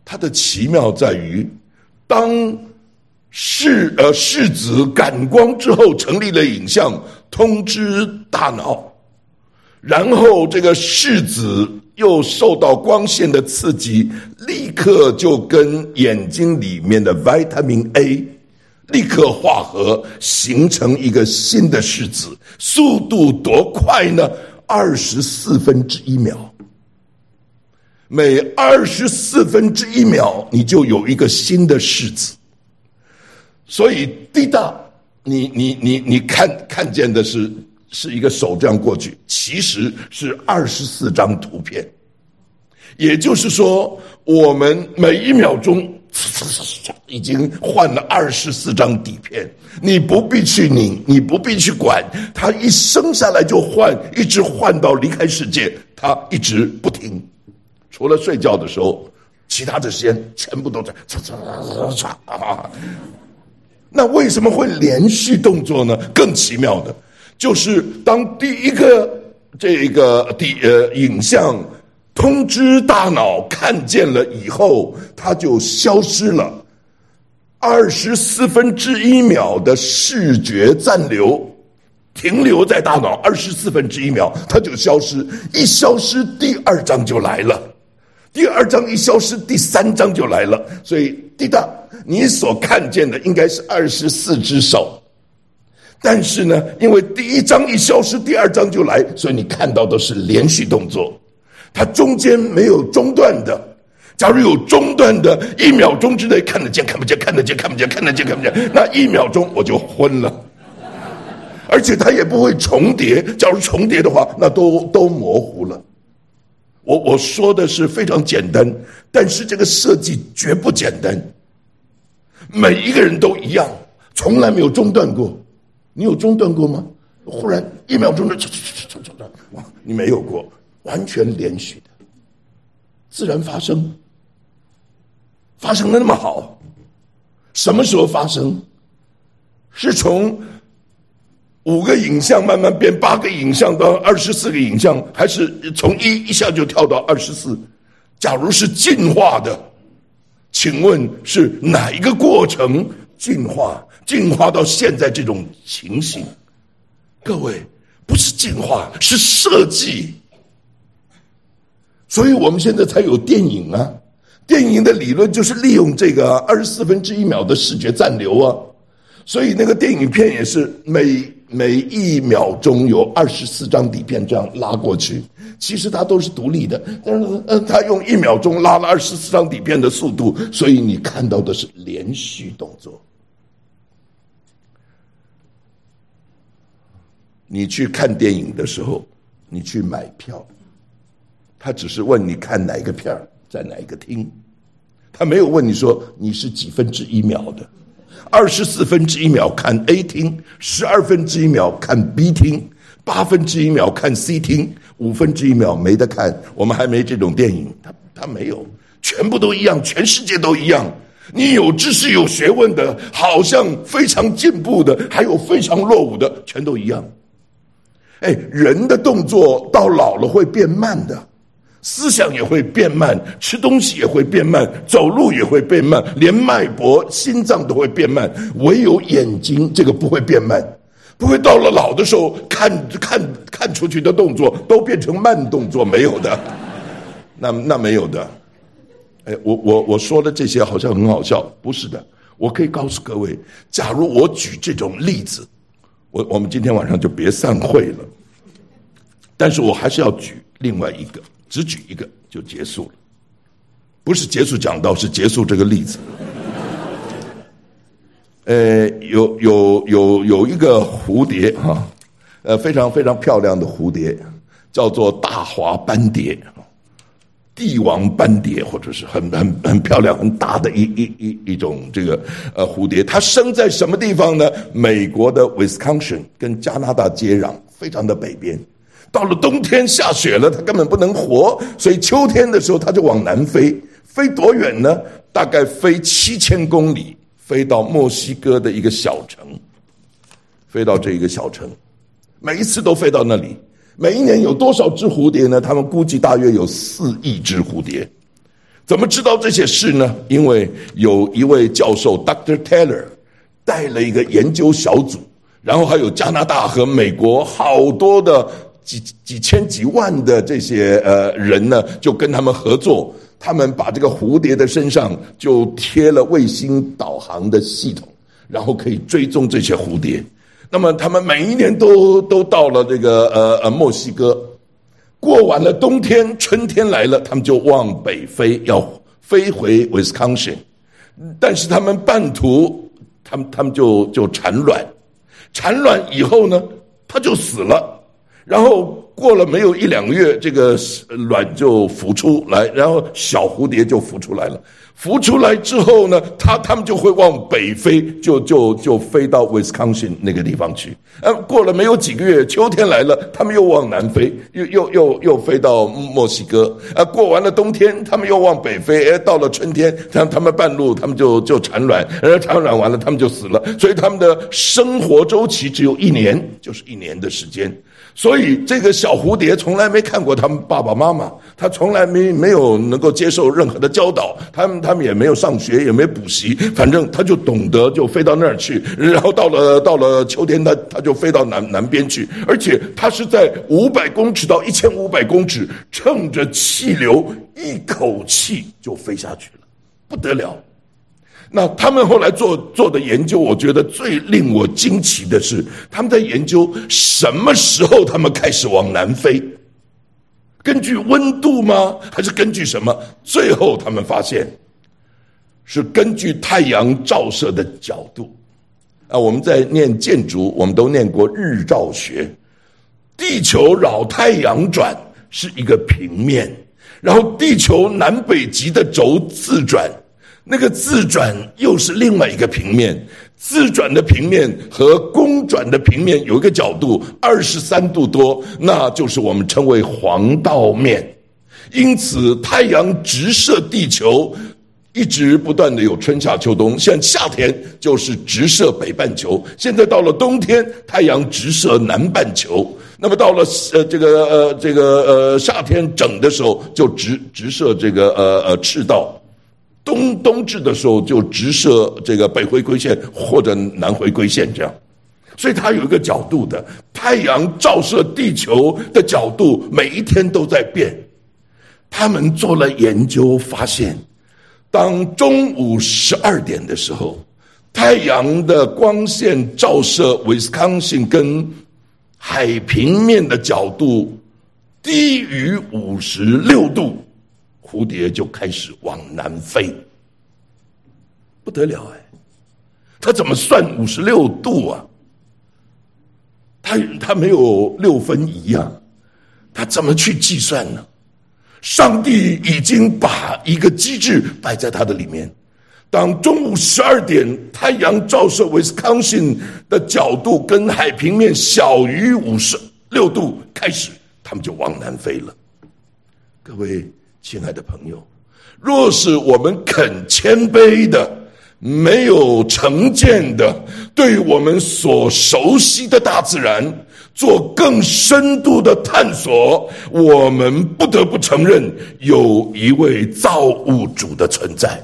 它的奇妙在于，当视呃视子感光之后，成立了影像，通知大脑，然后这个视子又受到光线的刺激，立刻就跟眼睛里面的 vitamin A 立刻化合，形成一个新的视子，速度多快呢？二十四分之一秒，每二十四分之一秒，你就有一个新的视子。所以滴答，你你你你看看见的是是一个手这样过去，其实是二十四张图片。也就是说，我们每一秒钟已经换了二十四张底片，你不必去拧，你不必去管，它一生下来就换，一直换到离开世界，它一直不停。除了睡觉的时候，其他的时间全部都在嚓嚓嚓嚓啊。那为什么会连续动作呢？更奇妙的就是当第一个这个第呃影像通知大脑看见了以后，它就消失了。二十四分之一秒的视觉暂留，停留在大脑二十四分之一秒，它就消失。一消失，第二张就来了。第二张一消失，第三张就来了。所以，滴答，你所看见的应该是二十四只手。但是呢，因为第一张一消失，第二张就来，所以你看到的是连续动作。它中间没有中断的，假如有中断的，一秒钟之内看得见看不见，看得见看不见，看得见看不见，那一秒钟我就昏了。而且它也不会重叠，假如重叠的话，那都都模糊了。我我说的是非常简单，但是这个设计绝不简单。每一个人都一样，从来没有中断过。你有中断过吗？忽然一秒钟就哇，你没有过。完全连续的，自然发生，发生的那么好。什么时候发生？是从五个影像慢慢变八个影像到二十四个影像，还是从一一下就跳到二十四？假如是进化的，请问是哪一个过程进化？进化到现在这种情形？各位，不是进化，是设计。所以我们现在才有电影啊，电影的理论就是利用这个二十四分之一秒的视觉暂留啊，所以那个电影片也是每每一秒钟有二十四张底片这样拉过去，其实它都是独立的，但是呃，它用一秒钟拉了二十四张底片的速度，所以你看到的是连续动作。你去看电影的时候，你去买票。他只是问你看哪一个片儿，在哪一个厅，他没有问你说你是几分之一秒的，二十四分之一秒看 A 厅，十二分之一秒看 B 厅，八分之一秒看 C 厅，五分之一秒没得看，我们还没这种电影，他他没有，全部都一样，全世界都一样。你有知识有学问的，好像非常进步的，还有非常落伍的，全都一样。哎，人的动作到老了会变慢的。思想也会变慢，吃东西也会变慢，走路也会变慢，连脉搏、心脏都会变慢，唯有眼睛这个不会变慢，不会到了老的时候看看看出去的动作都变成慢动作，没有的，那那没有的。哎，我我我说的这些好像很好笑，不是的。我可以告诉各位，假如我举这种例子，我我们今天晚上就别散会了。但是我还是要举另外一个。只举一个就结束了，不是结束讲道，是结束这个例子。呃，有有有有一个蝴蝶哈，呃，非常非常漂亮的蝴蝶，叫做大华斑蝶，帝王斑蝶，或者是很很很漂亮、很大的一一一一种这个呃蝴蝶。它生在什么地方呢？美国的 Wisconsin 跟加拿大接壤，非常的北边。到了冬天下雪了，它根本不能活，所以秋天的时候它就往南飞，飞多远呢？大概飞七千公里，飞到墨西哥的一个小城，飞到这一个小城，每一次都飞到那里。每一年有多少只蝴蝶呢？他们估计大约有四亿只蝴蝶， 怎么知道这些事呢？因为有一位教授 Doctor Taylor 带了一个研究小组，然后还有加拿大和美国好多的几几千几万的这些呃人呢，就跟他们合作，他们把这个蝴蝶的身上就贴了卫星导航的系统，然后可以追踪这些蝴蝶。那么他们每一年都都到了这个呃呃墨西哥，过完了冬天，春天来了，他们就往北飞，要飞回 Wisconsin。但是他们半途，他们他们就就产卵，产卵以后呢，他就死了。然后过了没有一两个月，这个卵就孵出来，然后小蝴蝶就孵出来了。孵出来之后呢，它它们就会往北飞，就就就飞到 Wisconsin 那个地方去。呃，过了没有几个月，秋天来了，它们又往南飞，又又又又飞到墨西哥。啊，过完了冬天，它们又往北飞，哎，到了春天，它它们半路，它们就就产卵，然后产卵完了，它们就死了。所以它们的生活周期只有一年，就是一年的时间。所以这个小蝴蝶从来没看过他们爸爸妈妈，他从来没没有能够接受任何的教导，他们他们也没有上学，也没补习，反正他就懂得就飞到那儿去，然后到了到了秋天，他他就飞到南南边去，而且他是在五百公尺到一千五百公尺，乘着气流一口气就飞下去了，不得了。那他们后来做做的研究，我觉得最令我惊奇的是，他们在研究什么时候他们开始往南飞，根据温度吗？还是根据什么？最后他们发现是根据太阳照射的角度。啊，我们在念建筑，我们都念过日照学，地球绕太阳转是一个平面，然后地球南北极的轴自转，那个自转又是另外一个平面，自转的平面和公转的平面有一个角度二十三度多，那就是我们称为黄道面。因此太阳直射地球，一直不断的有春夏秋冬，像夏天就是直射北半球，现在到了冬天太阳直射南半球，那么到了呃这个呃这个呃夏天整的时候就直直射这个呃呃赤道，冬冬至的时候就直射这个北回归线或者南回归线，这样，所以它有一个角度的，太阳照射地球的角度每一天都在变。他们做了研究发现，当中午十二点的时候，太阳的光线照射 Wisconsin 跟海平面的角度低于五十六度，蝴蝶就开始往南飞。不得了哎，他怎么算五十六度啊？他他没有六分仪啊，他怎么去计算呢？上帝已经把一个机制摆在他的里面。当中午十二点，太阳照射 Wisconsin 的角度跟海平面小于五十六度开始，他们就往南飞了。各位亲爱的朋友，若是我们肯谦卑的，没有成见的，对我们所熟悉的大自然做更深度的探索，我们不得不承认有一位造物主的存在，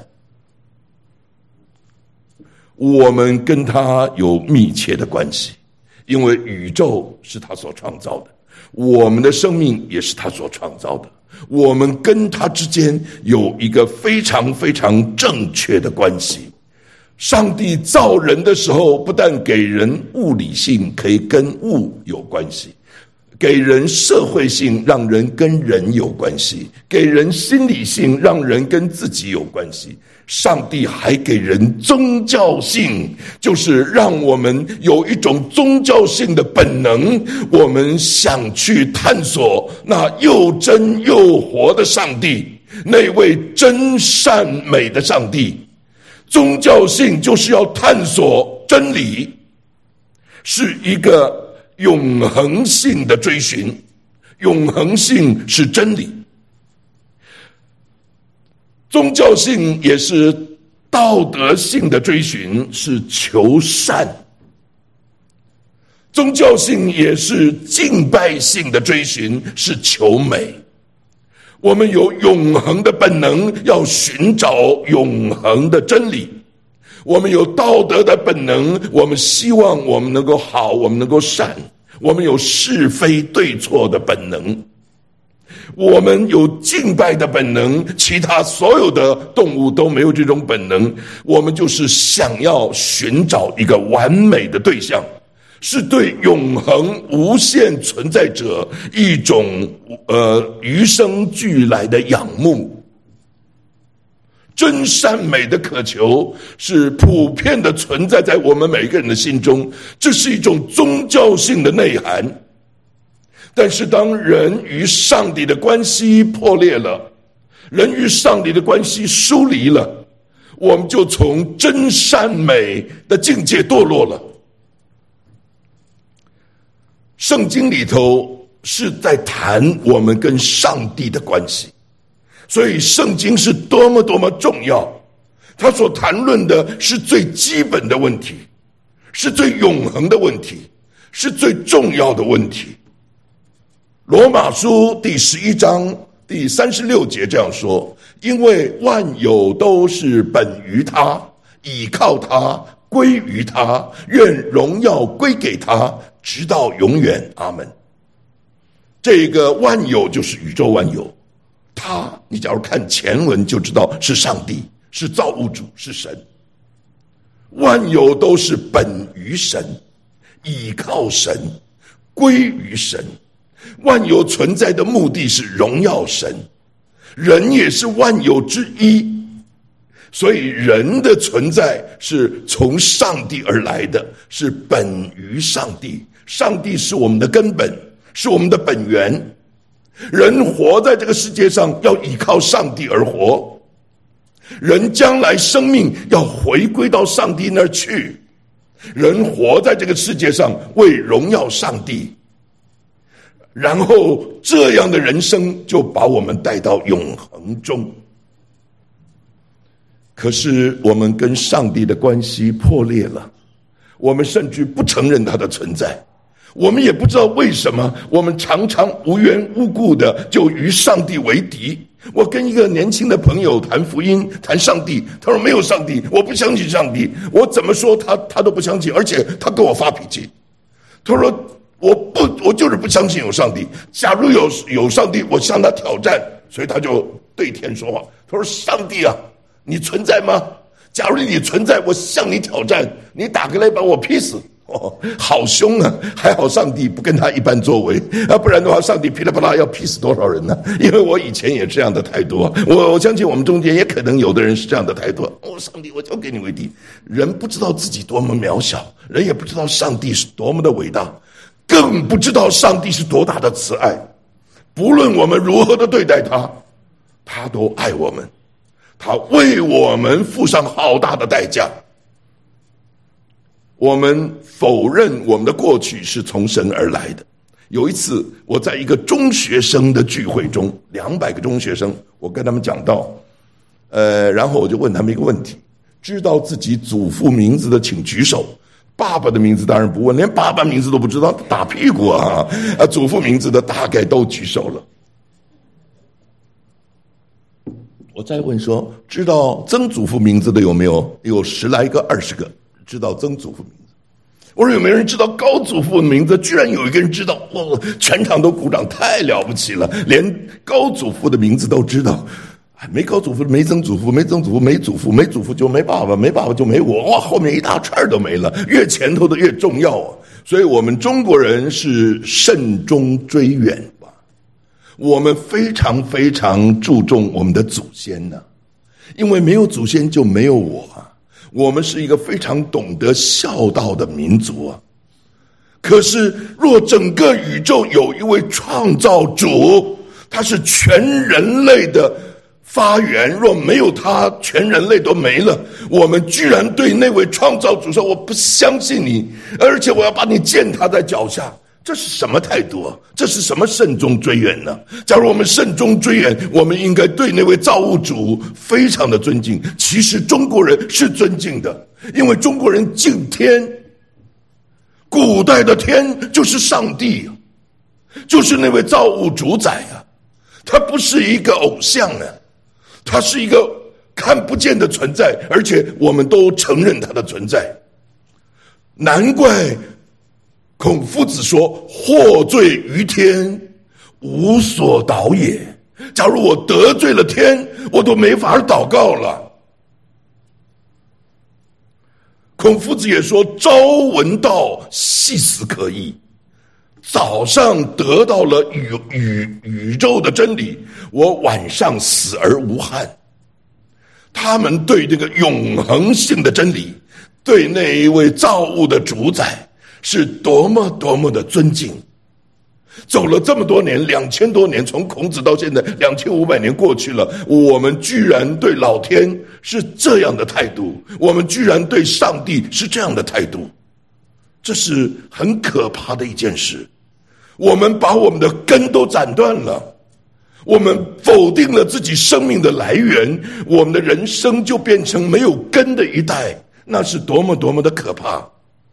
我们跟他有密切的关系，因为宇宙是他所创造的，我们的生命也是他所创造的，我们跟他之间有一个非常非常正确的关系。上帝造人的时候，不但给人物理性，可以跟物有关系，给人社会性，让人跟人有关系，给人心理性，让人跟自己有关系。上帝还给人宗教性，就是让我们有一种宗教性的本能，我们想去探索那又真又活的上帝，那位真善美的上帝。宗教性就是要探索真理，是一个永恒性的追寻，永恒性是真理。宗教性也是道德性的追寻，是求善。宗教性也是敬拜性的追寻，是求美。 我们有永恒的本能，要寻找永恒的真理。我们有道德的本能，我们希望我们能够好，我们能够善。我们有是非对错的本能，我们有敬拜的本能，其他所有的动物都没有这种本能。我们就是想要寻找一个完美的对象，是对永恒无限存在者一种呃与生俱来的仰慕。真善美的渴求是普遍的存在在我们每个人的心中，这是一种宗教性的内涵。但是当人与上帝的关系破裂了，人与上帝的关系疏离了，我们就从真善美的境界堕落了。圣经里头是在谈我们跟上帝的关系，所以圣经是多么多么重要，他所谈论的是最基本的问题，是最永恒的问题，是最重要的问题。罗马书第十一章第三十六节这样说：因为万有都是本于他，倚靠他，归于他，愿荣耀归给他，直到永远。阿们。这个万有就是宇宙万有，他你假如看前文就知道是上帝，是造物主，是神。万有都是本于神，倚靠神，归于神。万有存在的目的是荣耀神，人也是万有之一，所以人的存在是从上帝而来的，是本于上帝。上帝是我们的根本，是我们的本源。人活在这个世界上要依靠上帝而活，人将来生命要回归到上帝那儿去。人活在这个世界上为荣耀上帝，然后这样的人生就把我们带到永恒中。可是我们跟上帝的关系破裂了，我们甚至不承认他的存在，我们也不知道为什么，我们常常无缘无故的就与上帝为敌。我跟一个年轻的朋友谈福音，谈上帝，他说没有上帝，我不相信上帝。我怎么说他他都不相信，而且他跟我发脾气。他说我不，我就是不相信有上帝。假如有有上帝，我向他挑战。所以他就对天说话，他说：“上帝啊，你存在吗？假如你存在，我向你挑战，你打个雷把我劈死。”哦，好凶啊！还好上帝不跟他一般作为，啊，不然的话，上帝噼里啪啦要劈死多少人呢？因为我以前也这样的态度，我我相信我们中间也可能有的人是这样的态度。哦，上帝，我交给你为敌。人不知道自己多么渺小，人也不知道上帝是多么的伟大，更不知道上帝是多大的慈爱。不论我们如何的对待他，他都爱我们，他为我们付上好大的代价。我们否认我们的过去是从神而来的。有一次我在一个中学生的聚会中，两百个中学生，我跟他们讲到呃，然后我就问他们一个问题：知道自己祖父名字的请举手。爸爸的名字当然不问，连爸爸名字都不知道，打屁股啊！啊，祖父名字的大概都举手了。我再问说，知道曾祖父名字的有没有？有十来个、二十个知道曾祖父名字。我说有没有人知道高祖父的名字？居然有一个人知道，哦，全场都鼓掌，太了不起了！连高祖父的名字都知道。没高祖父，没曾祖父，没曾祖父，没祖父，没祖父就没爸爸，没爸爸就没我，哇，后面一大串都没了，越前头的越重要啊！所以我们中国人是慎终追远吧，我们非常非常注重我们的祖先呢、啊，因为没有祖先就没有我啊，我们是一个非常懂得孝道的民族啊。可是若整个宇宙有一位创造主，他是全人类的发源，若没有他，全人类都没了。我们居然对那位创造主说：“我不相信你，而且我要把你践踏在脚下。”这是什么态度啊？这是什么慎终追远呢？假如我们慎终追远，我们应该对那位造物主非常的尊敬。其实中国人是尊敬的，因为中国人敬天。古代的天就是上帝，就是那位造物主宰啊。 他不是一个偶像啊，他是一个看不见的存在，而且我们都承认他的存在。难怪孔夫子说：“获罪于天，无所祷也。”假如我得罪了天，我都没法祷告了。孔夫子也说：“朝闻道，夕死可矣。”早上得到了宇宇宇宙的真理，我晚上死而无憾。他们对这个永恒性的真理，对那一位造物的主宰，是多么多么的尊敬。走了这么多年，两千多年，从孔子到现在两千五百年过去了，我们居然对老天是这样的态度，我们居然对上帝是这样的态度，这是很可怕的一件事。我们把我们的根都斩断了，我们否定了自己生命的来源，我们的人生就变成没有根的一代，那是多么多么的可怕。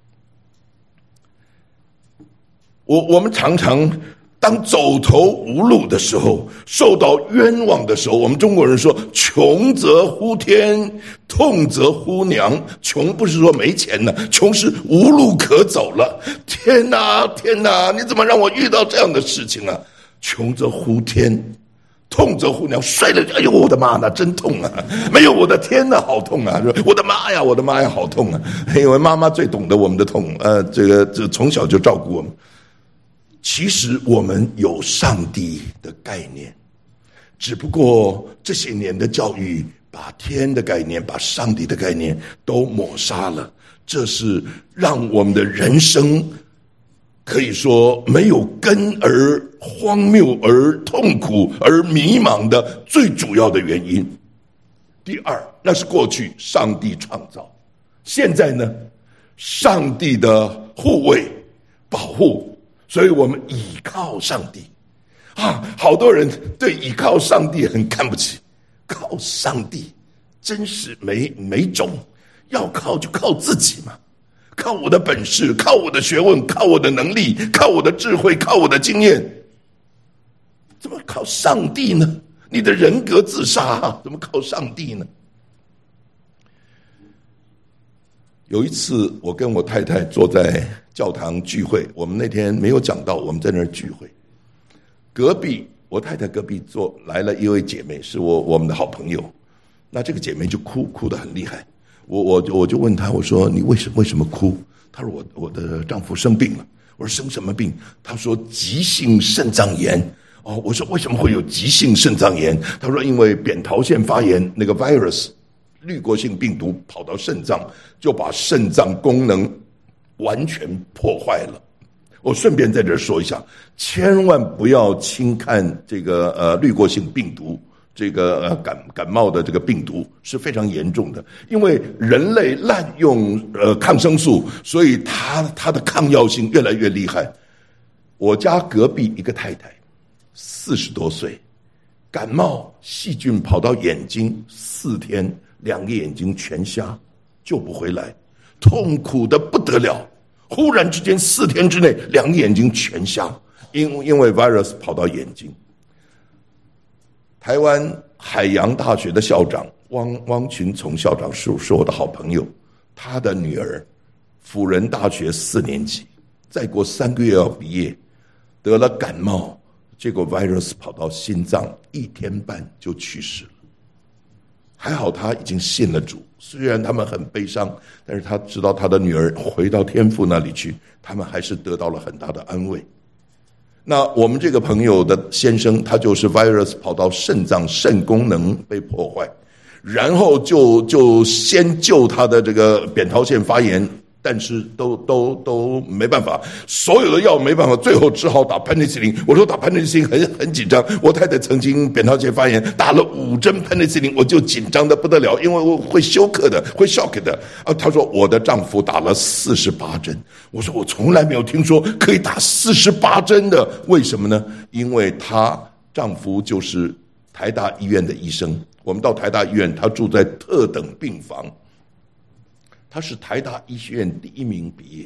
我我们常常当走投无路的时候，受到冤枉的时候，我们中国人说穷则呼天，痛则呼娘。穷不是说没钱呢，穷是无路可走了。天哪天哪，你怎么让我遇到这样的事情啊？穷则呼天，痛则呼娘。摔了，哎呦我的妈，那真痛啊！没有我的天哪，好痛啊！我的妈呀，我的妈呀，好痛啊！因为妈妈最懂得我们的痛，呃，这个这从小就照顾我们。其实我们有上帝的概念，只不过这些年的教育把天的概念，把上帝的概念都抹杀了，这是让我们的人生可以说没有根而荒谬而痛苦而迷茫的最主要的原因。第二，那是过去上帝创造，现在呢，上帝的护卫保护，所以我们倚靠上帝啊！好多人对倚靠上帝很看不起，靠上帝真是没没种，要靠就靠自己嘛，靠我的本事，靠我的学问，靠我的能力，靠我的智慧，靠我的经验，怎么靠上帝呢？你的人格自杀啊，怎么靠上帝呢？有一次我跟我太太坐在教堂聚会，我们那天没有讲到，我们在那儿聚会，隔壁我太太隔壁坐来了一位姐妹，是我我们的好朋友。那这个姐妹就哭，哭得很厉害。我我我就问她，我说你为什么为什么哭？她说我我的丈夫生病了。我说生什么病？她说急性肾脏炎。哦，我说为什么会有急性肾脏炎？她说因为扁桃腺发炎，那个 virus 滤过性病毒跑到肾脏，就把肾脏功能完全破坏了。我顺便在这说一下，千万不要轻看这个呃滤过性病毒，这个呃感感冒的这个病毒是非常严重的，因为人类滥用呃抗生素，所以它它的抗药性越来越厉害。我家隔壁一个太太，四十多岁，感冒细菌跑到眼睛，四天两个眼睛全瞎，救不回来，痛苦的不得了。忽然之间四天之内两个眼睛全瞎，因因为 virus 跑到眼睛。台湾海洋大学的校长汪汪群从校长是是我的好朋友，他的女儿辅仁大学四年级，再过三个月要毕业，得了感冒，结果 virus 跑到心脏，一天半就去世了。还好他已经信了主，虽然他们很悲伤，但是他知道他的女儿回到天父那里去，他们还是得到了很大的安慰。那我们这个朋友的先生，他就是 virus 跑到肾脏，肾功能被破坏，然后就就先救他的这个扁桃腺发炎，但是都都都没办法，所有的药没办法，最后只好打潘尼西林。我说打潘尼西林很很紧张，我太太曾经扁桃腺发炎，打了五针潘尼西林，我就紧张的不得了，因为我会休克的，会 shock 的。啊，她说我的丈夫打了四十八针，我说我从来没有听说可以打四十八针的，为什么呢？因为她丈夫就是台大医院的医生，我们到台大医院，他住在特等病房。他是台大医学院第一名毕业，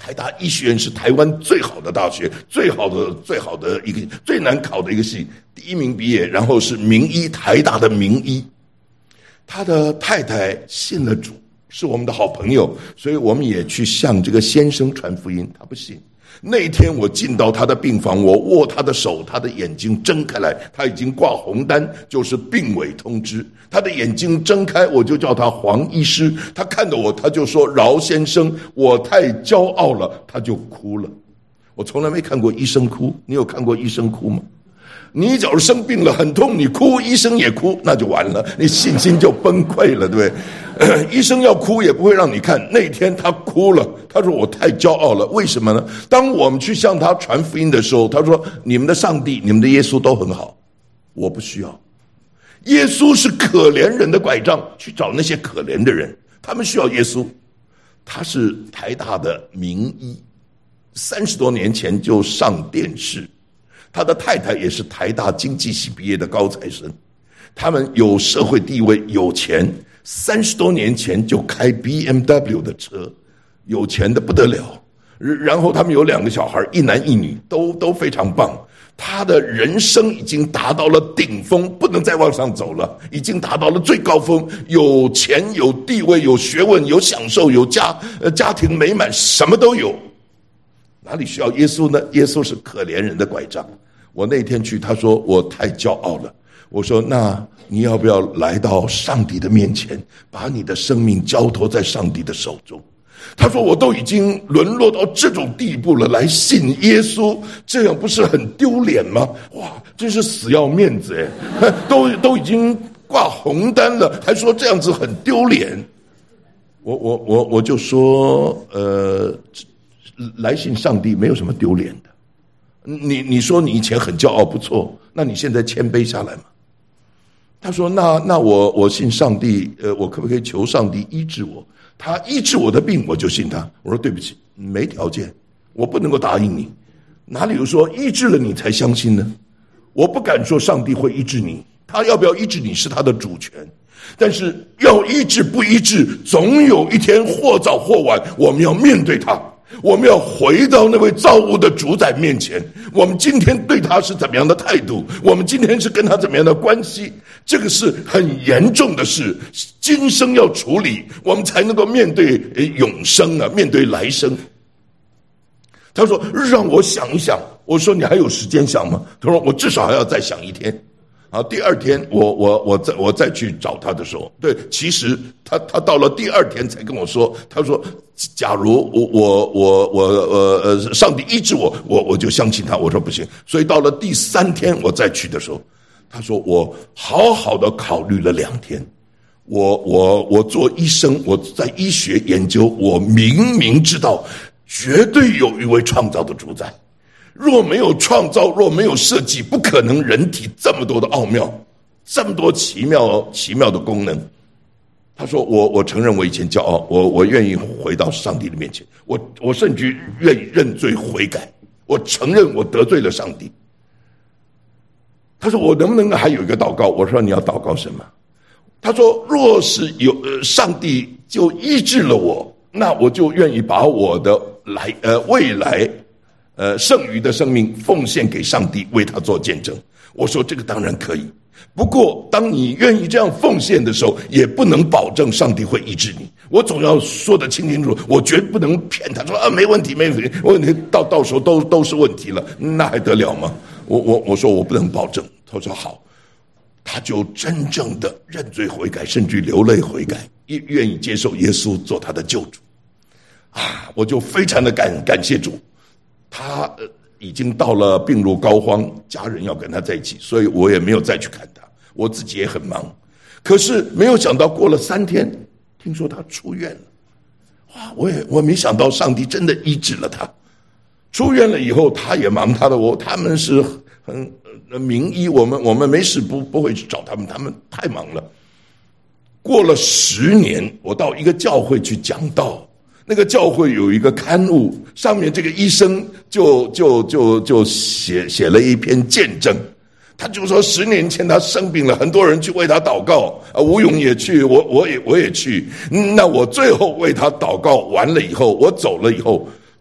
台大医学院是台湾最好的大学，最好的最好的一个最难考的一个系，第一名毕业，然后是名医，台大的名医。他的太太信了主，是我们的好朋友，所以我们也去向这个先生传福音，他不信。那天我进到他的病房，我握他的手，他的眼睛睁开来，他已经挂红单，就是病危通知。他的眼睛睁开，我就叫他黄医师，他看到我，他就说饶先生，我太骄傲了，他就哭了。我从来没看过医生哭，你有看过医生哭吗？你假如生病了很痛，你哭，医生也哭，那就完了，你信心就崩溃了，对不对？呃、医生要哭也不会让你看。那天他哭了，他说我太骄傲了。为什么呢？当我们去向他传福音的时候，他说你们的上帝，你们的耶稣都很好，我不需要。耶稣是可怜人的拐杖，去找那些可怜的人，他们需要耶稣。他是台大的名医，三十多年前就上电视。他的太太也是台大经济系毕业的高材生，他们有社会地位，有钱，三十多年前就开 B M W 的车，有钱的不得了。然后他们有两个小孩，一男一女，都都非常棒。他的人生已经达到了顶峰，不能再往上走了，已经达到了最高峰，有钱有地位有学问有享受有家呃家庭美满，什么都有。哪里需要耶稣呢？耶稣是可怜人的拐杖。我那天去，他说我太骄傲了。我说那你要不要来到上帝的面前，把你的生命交托在上帝的手中？他说我都已经沦落到这种地步了，来信耶稣，这样不是很丢脸吗？哇，真是死要面子哎！都都已经挂红单了，还说这样子很丢脸。我我我我就说呃。来信上帝没有什么丢脸的，你你说你以前很骄傲不错，那你现在谦卑下来吗？他说那那我我信上帝，呃，我可不可以求上帝医治我？他医治我的病，我就信他。我说对不起，没条件，我不能够答应你。哪里有说医治了你才相信呢？我不敢说上帝会医治你，他要不要医治你是他的主权。但是要医治不医治，总有一天或早或晚，我们要面对他。我们要回到那位造物的主宰面前，我们今天对他是怎么样的态度，我们今天是跟他怎么样的关系，这个是很严重的事，今生要处理，我们才能够面对永生啊，面对来生。他说让我想一想。我说你还有时间想吗？他说我至少还要再想一天。啊，第二天我我我再我再去找他的时候，对，其实他他到了第二天才跟我说，他说，假如我我我我呃呃上帝医治我，我我就相信他。我说不行，所以到了第三天我再去的时候，他说我好好的考虑了两天，我我我做医生，我在医学研究，我明明知道绝对有一位创造的主宰。若没有创造，若没有设计，不可能人体这么多的奥妙，这么多奇妙奇妙的功能。他说我我承认我以前骄傲，我我愿意回到上帝的面前，我我甚至愿意认罪悔改，我承认我得罪了上帝。他说我能不能还有一个祷告？我说你要祷告什么？他说若是有呃上帝就医治了我，那我就愿意把我的来呃未来呃，剩余的生命奉献给上帝，为他做见证。我说这个当然可以，不过当你愿意这样奉献的时候，也不能保证上帝会医治你。我总要说得清清楚楚，我绝不能骗他说啊没问题没问题，问题到到时候都都是问题了，那还得了吗？我我我说我不能保证。他说好，他就真正的认罪悔改，甚至流泪悔改，愿意接受耶稣做他的救主。啊，我就非常的感感谢主。他呃已经到了病入膏肓，家人要跟他在一起，所以我也没有再去看他，我自己也很忙。可是没有想到过了三天，听说他出院了。哇，我也我没想到上帝真的医治了他。出院了以后，他也忙他的，我他们是很呃名医，我们我们没事不不会去找他们，他们太忙了。过了十年，我到一个教会去讲道。那个教会有一个刊物，上面这个医生就就就就写写了一篇见证。他就说十年前他生病了，很多人去为他祷告啊，吴勇也去，我我也我也去。那我最后为他祷告完了以后，我走了以后，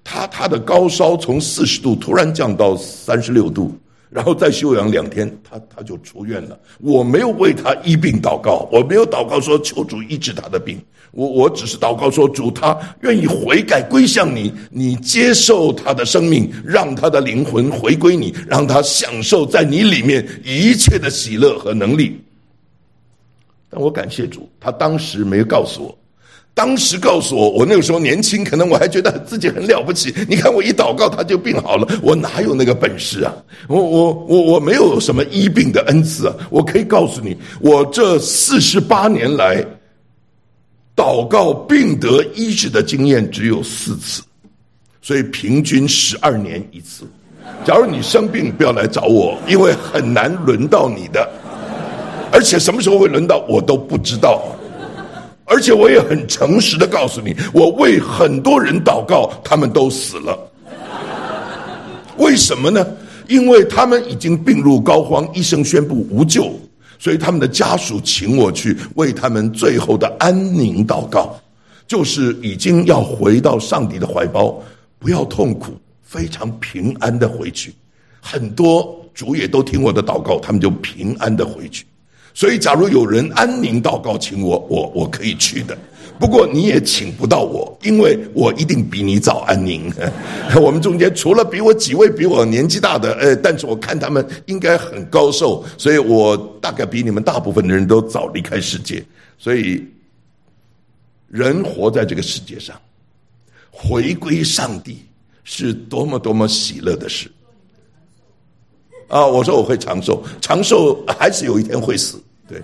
他他的高烧从四十度突然降到三十六度，然后再休养两天，他他就出院了。我没有为他医病祷告，我没有祷告说求主医治他的病，我我只是祷告说主他愿意悔改归向你，你接受他的生命，让他的灵魂回归你，让他享受在你里面一切的喜乐和能力。但我感谢主，他当时没有告诉我。当时告诉我，我那个时候年轻，可能我还觉得自己很了不起。你看我一祷告他就病好了，我哪有那个本事啊？我我我我没有什么医病的恩赐啊！我可以告诉你，我这四十八年来祷告病得医治的经验只有四次，所以平均十二年一次。假如你生病，不要来找我，因为很难轮到你的，而且什么时候会轮到我都不知道。而且我也很诚实的告诉你，我为很多人祷告，他们都死了。为什么呢？因为他们已经病入膏肓，医生宣布无救，所以他们的家属请我去为他们最后的安宁祷告，就是已经要回到上帝的怀抱，不要痛苦，非常平安的回去。很多主也都听我的祷告，他们就平安的回去。所以假如有人安宁祷告请我，我我可以去的。不过你也请不到我，因为我一定比你早安宁。我们中间除了比我几位比我年纪大的，呃，但是我看他们应该很高寿，所以我大概比你们大部分的人都早离开世界。所以人活在这个世界上，回归上帝是多么多么喜乐的事啊！我说我会长寿，长寿还是有一天会死。对，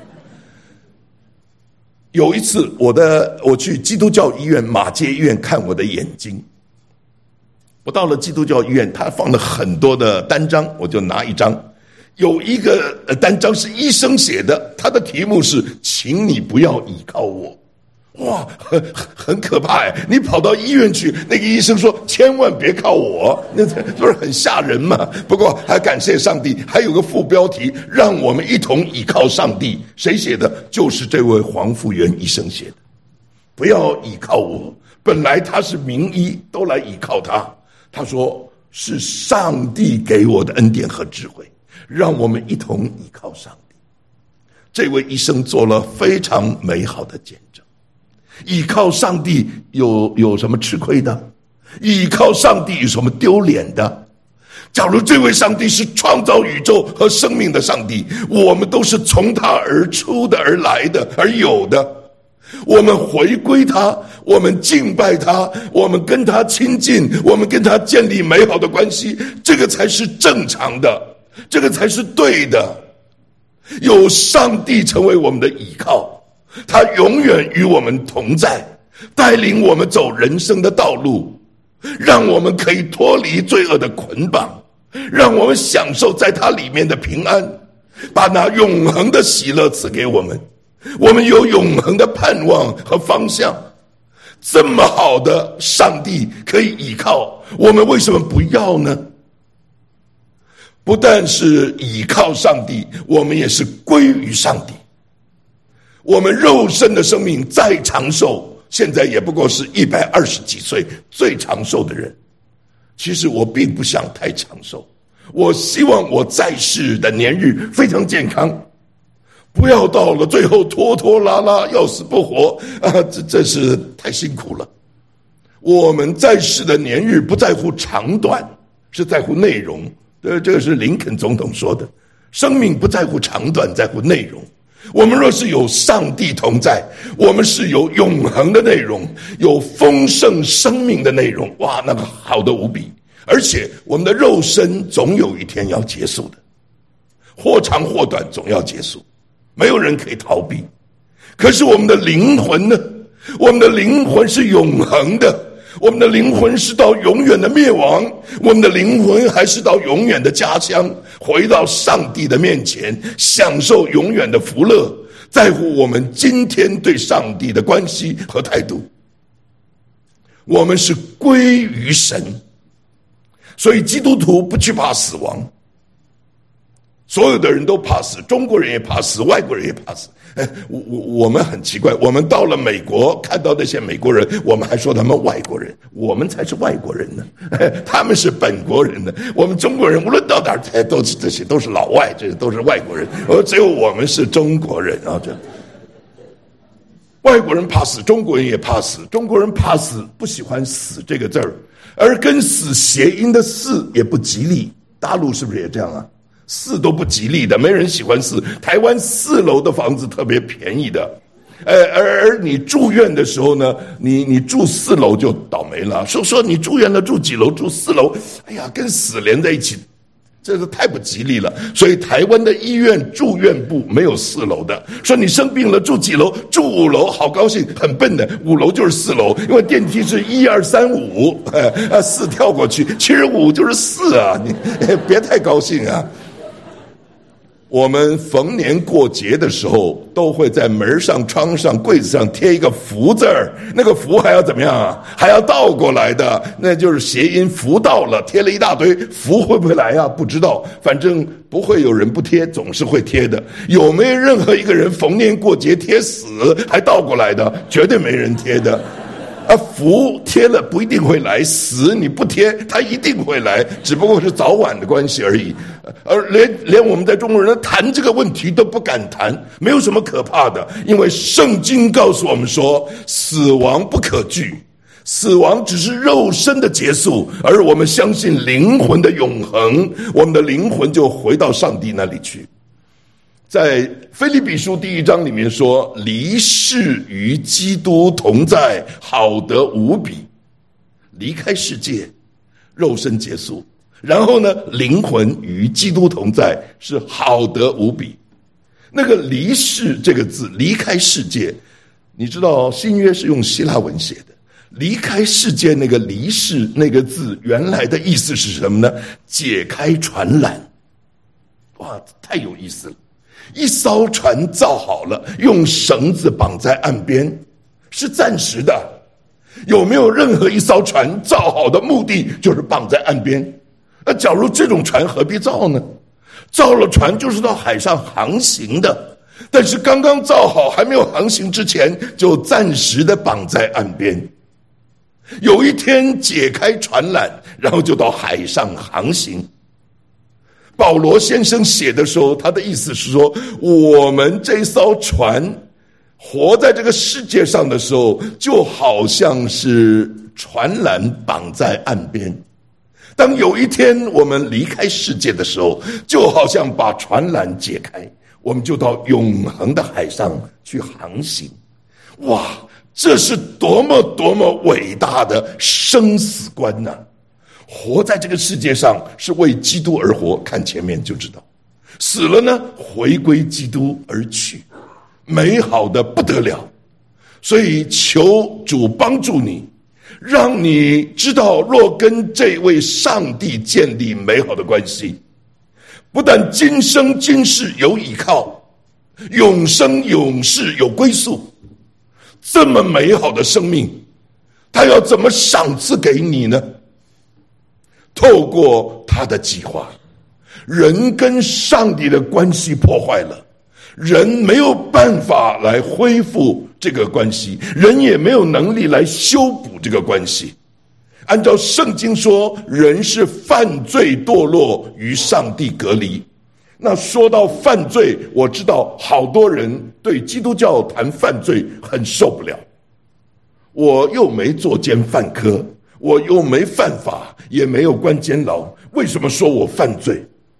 有一次我的我去基督教医院马街医院看我的眼睛，我到了基督教医院，他放了很多的单张，我就拿一张，有一个单张是医生写的，他的题目是请你不要倚靠我。哇，很很可怕哎！你跑到医院去，那个医生说千万别靠我，那不是很吓人吗？不过还感谢上帝，还有个副标题，让我们一同倚靠上帝。谁写的？就是这位黄复元医生写的。不要倚靠我，本来他是名医，都来倚靠他。他说是上帝给我的恩典和智慧，让我们一同倚靠上帝。这位医生做了非常美好的见证。倚靠上帝有有什么吃亏的？倚靠上帝有什么丢脸的？假如这位上帝是创造宇宙和生命的上帝，我们都是从他而出的，而来的，而有的。我们回归他，我们敬拜他，我们跟他亲近，我们跟他建立美好的关系，这个才是正常的，这个才是对的。有上帝成为我们的依靠，他永远与我们同在，带领我们走人生的道路，让我们可以脱离罪恶的捆绑，让我们享受在他里面的平安，把那永恒的喜乐赐给我们。我们有永恒的盼望和方向。这么好的上帝可以依靠，我们为什么不要呢？不但是依靠上帝，我们也是归于上帝。我们肉身的生命再长寿，现在也不过是一百二十几岁，最长寿的人。其实我并不想太长寿，我希望我在世的年日非常健康，不要到了最后拖拖拉拉，要死不活啊！这这是太辛苦了。我们在世的年日不在乎长短，是在乎内容。呃，这个是林肯总统说的，生命不在乎长短，在乎内容。我们若是有上帝同在，我们是有永恒的内容，有丰盛生命的内容。哇，那个好的无比。而且我们的肉身总有一天要结束的，或长或短，总要结束，没有人可以逃避。可是我们的灵魂呢？我们的灵魂是永恒的，我们的灵魂是到永远的灭亡，我们的灵魂还是到永远的家乡，回到上帝的面前，享受永远的福乐，在乎我们今天对上帝的关系和态度。我们是归于神，所以基督徒不惧怕死亡。所有的人都怕死，中国人也怕死，外国人也怕死， 我我我们很奇怪，我们到了美国看到那些美国人，我们还说他们外国人，我们才是外国人呢，他们是本国人呢。我们中国人无论到哪儿，都是这些都是老外，这些都是外国人，而只有我们是中国人啊！这外国人怕死，中国人也怕死。中国人怕死，不喜欢死这个字儿，而跟死谐音的死也不吉利。大陆是不是也这样啊？四都不吉利的，没人喜欢四。台湾四楼的房子特别便宜的，呃，而而你住院的时候呢，你你住四楼就倒霉了。说说你住院了住几楼？住四楼，哎呀，跟死连在一起，这个太不吉利了。所以台湾的医院住院部没有四楼的。说你生病了住几楼？住五楼，好高兴，很笨的，五楼就是四楼，因为电梯是一二三五，呃，四跳过去，其实五就是四啊，你别太高兴啊。我们逢年过节的时候，都会在门上、窗上、柜子上贴一个福字儿，那个福还要怎么样啊？还要倒过来的，那就是谐音福到了，贴了一大堆，福会不会来啊？不知道，反正不会有人不贴，总是会贴的。有没有任何一个人逢年过节贴死还倒过来的？绝对没人贴的。啊，福贴了不一定会来，死你不贴他一定会来，只不过是早晚的关系而已。而连连我们在中国人谈这个问题都不敢谈，没有什么可怕的，因为圣经告诉我们说，死亡不可惧，死亡只是肉身的结束，而我们相信灵魂的永恒，我们的灵魂就回到上帝那里去。在腓立比书第一章里面说，离世与基督同在，好得无比。离开世界，肉身结束，然后呢，灵魂与基督同在，是好得无比。那个离世这个字，离开世界，你知道新约是用希腊文写的，离开世界那个离世那个字原来的意思是什么呢？解开船缆。哇，太有意思了。一艘船造好了，用绳子绑在岸边，是暂时的。有没有任何一艘船造好的目的就是绑在岸边？那假如这种船何必造呢？造了船就是到海上航行的，但是刚刚造好还没有航行之前，就暂时的绑在岸边。有一天解开船缆，然后就到海上航行。保罗先生写的时候，他的意思是说，我们这艘船活在这个世界上的时候，就好像是船缆绑在岸边。当有一天我们离开世界的时候，就好像把船缆解开，我们就到永恒的海上去航行。哇，这是多么多么伟大的生死观呢、啊！活在这个世界上是为基督而活，看前面就知道。死了呢，回归基督而去，美好的不得了。所以求主帮助你，让你知道，若跟这位上帝建立美好的关系，不但今生今世有依靠，永生永世有归宿，这么美好的生命，他要怎么赏赐给你呢？透过他的计划，人跟上帝的关系破坏了，人没有办法来恢复这个关系，人也没有能力来修补这个关系。按照圣经说，人是犯罪堕落，与上帝隔离。那说到犯罪，我知道好多人对基督教谈犯罪很受不了。我又没作奸犯科，我又没犯法，也没有关监牢，为什么说我犯罪？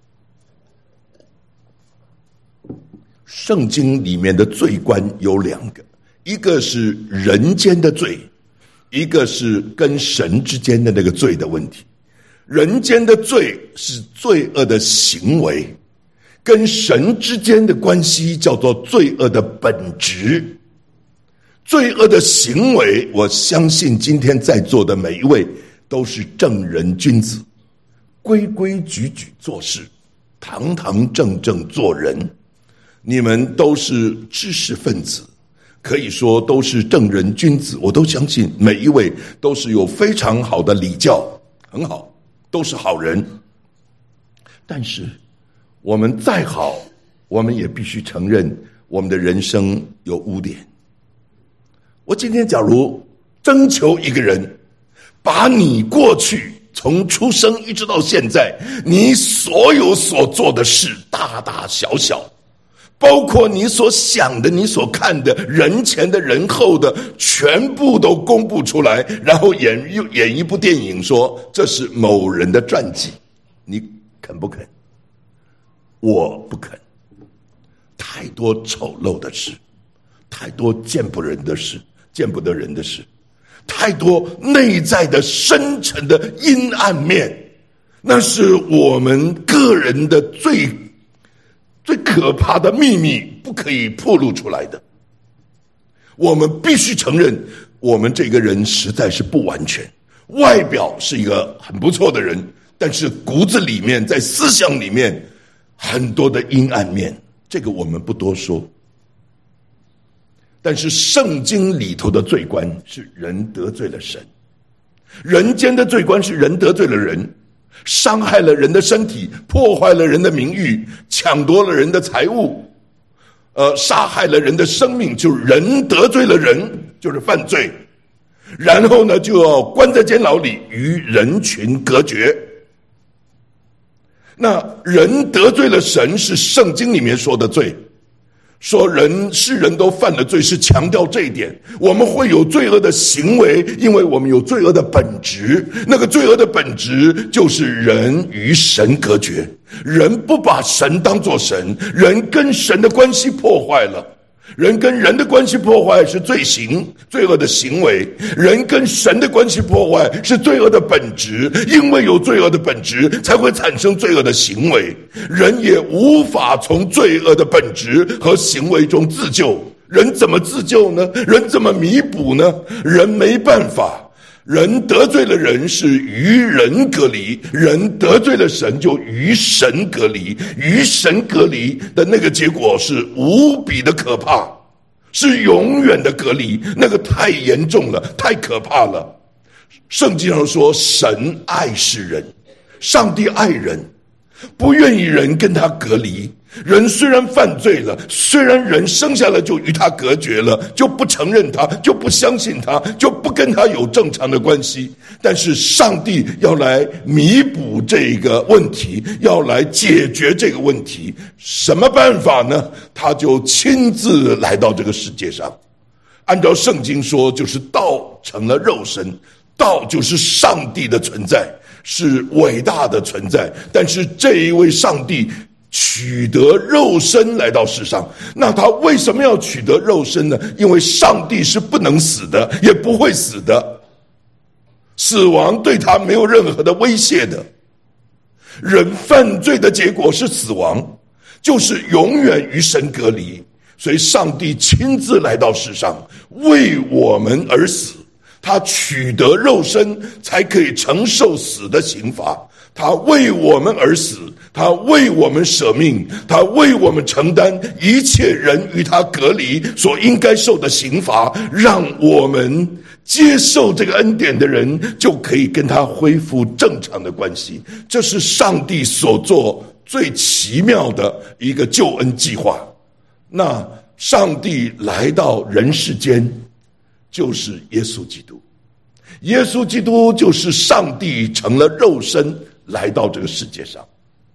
圣经里面的罪观有两个，一个是人间的罪，一个是跟神之间的那个罪的问题。人间的罪是罪恶的行为，跟神之间的关系叫做罪恶的本质。罪恶的行为，我相信今天在座的每一位都是正人君子，规规矩矩做事，堂堂正正做人。你们都是知识分子，可以说都是正人君子，我都相信每一位都是有非常好的礼教，很好，都是好人。但是我们再好，我们也必须承认， 我们的人生有污点。我今天假如征求一个人，把你过去从出生一直到现在，你所有所做的事，大大小小，包括你所想的、你所看的，人前的人后的，全部都公布出来，然后演演一部电影，说这是某人的传记，你肯不肯？我不肯。太多丑陋的事，太多见不人的事，见不得人的事，太多内在的深沉的阴暗面，那是我们个人的最最可怕的秘密，不可以暴露出来的。我们必须承认，我们这个人实在是不完全，外表是一个很不错的人，但是骨子里面，在思想里面很多的阴暗面，这个我们不多说。但是圣经里头的罪观是人得罪了神，人间的罪观是人得罪了人，伤害了人的身体，破坏了人的名誉，抢夺了人的财物，呃，杀害了人的生命，就是人得罪了人，就是犯罪，然后呢就要关在监牢里，与人群隔绝。那人得罪了神是圣经里面说的罪，说人世人都犯了罪，是强调这一点。我们会有罪恶的行为，因为我们有罪恶的本质，那个罪恶的本质就是人与神隔绝，人不把神当作神，人跟神的关系破坏了，人跟人的关系破坏是罪行，罪恶的行为，人跟神的关系破坏是罪恶的本质，因为有罪恶的本质才会产生罪恶的行为，人也无法从罪恶的本质和行为中自救。人怎么自救呢？人怎么弥补呢？人没办法。人得罪了人是与人隔离，人得罪了神就与神隔离，与神隔离的那个结果是无比的可怕，是永远的隔离，那个太严重了，太可怕了。圣经上说神爱世人，上帝爱人，不愿意人跟他隔离。人虽然犯罪了，虽然人生下来就与他隔绝了，就不承认他，就不相信他，就不跟他有正常的关系，但是上帝要来弥补这个问题，要来解决这个问题。什么办法呢？他就亲自来到这个世界上，按照圣经说，就是道成了肉身，道就是上帝的存在，是伟大的存在，但是这一位上帝取得肉身来到世上。那他为什么要取得肉身呢？因为上帝是不能死的，也不会死的，死亡对他没有任何的威胁的。人犯罪的结果是死亡，就是永远与神隔离，所以上帝亲自来到世上，为我们而死。他取得肉身才可以承受死的刑罚，他为我们而死，他为我们舍命，他为我们承担一切人与他隔离所应该受的刑罚，让我们接受这个恩典的人就可以跟他恢复正常的关系。这是上帝所做最奇妙的一个救恩计划。那上帝来到人世间，就是耶稣基督。耶稣基督就是上帝成了肉身来到这个世界上。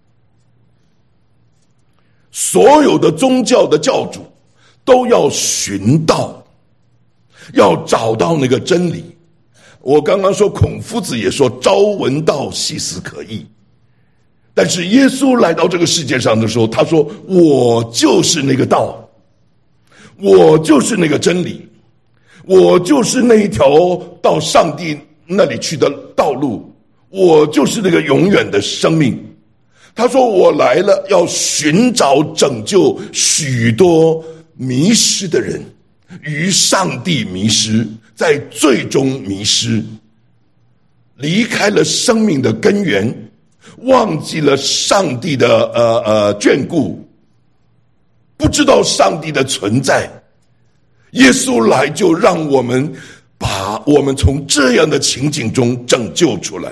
所有的宗教的教主都要寻道，要找到那个真理。我刚刚说孔夫子也说朝闻道，夕死可矣。但是耶稣来到这个世界上的时候，他说我就是那个道，我就是那个真理，我就是那一条到上帝那里去的道路，我就是那个永远的生命。他说我来了，要寻找拯救许多迷失的人，于上帝迷失，在罪中迷失，离开了生命的根源，忘记了上帝的呃呃眷顾，不知道上帝的存在。耶稣来就让我们把我们从这样的情景中拯救出来。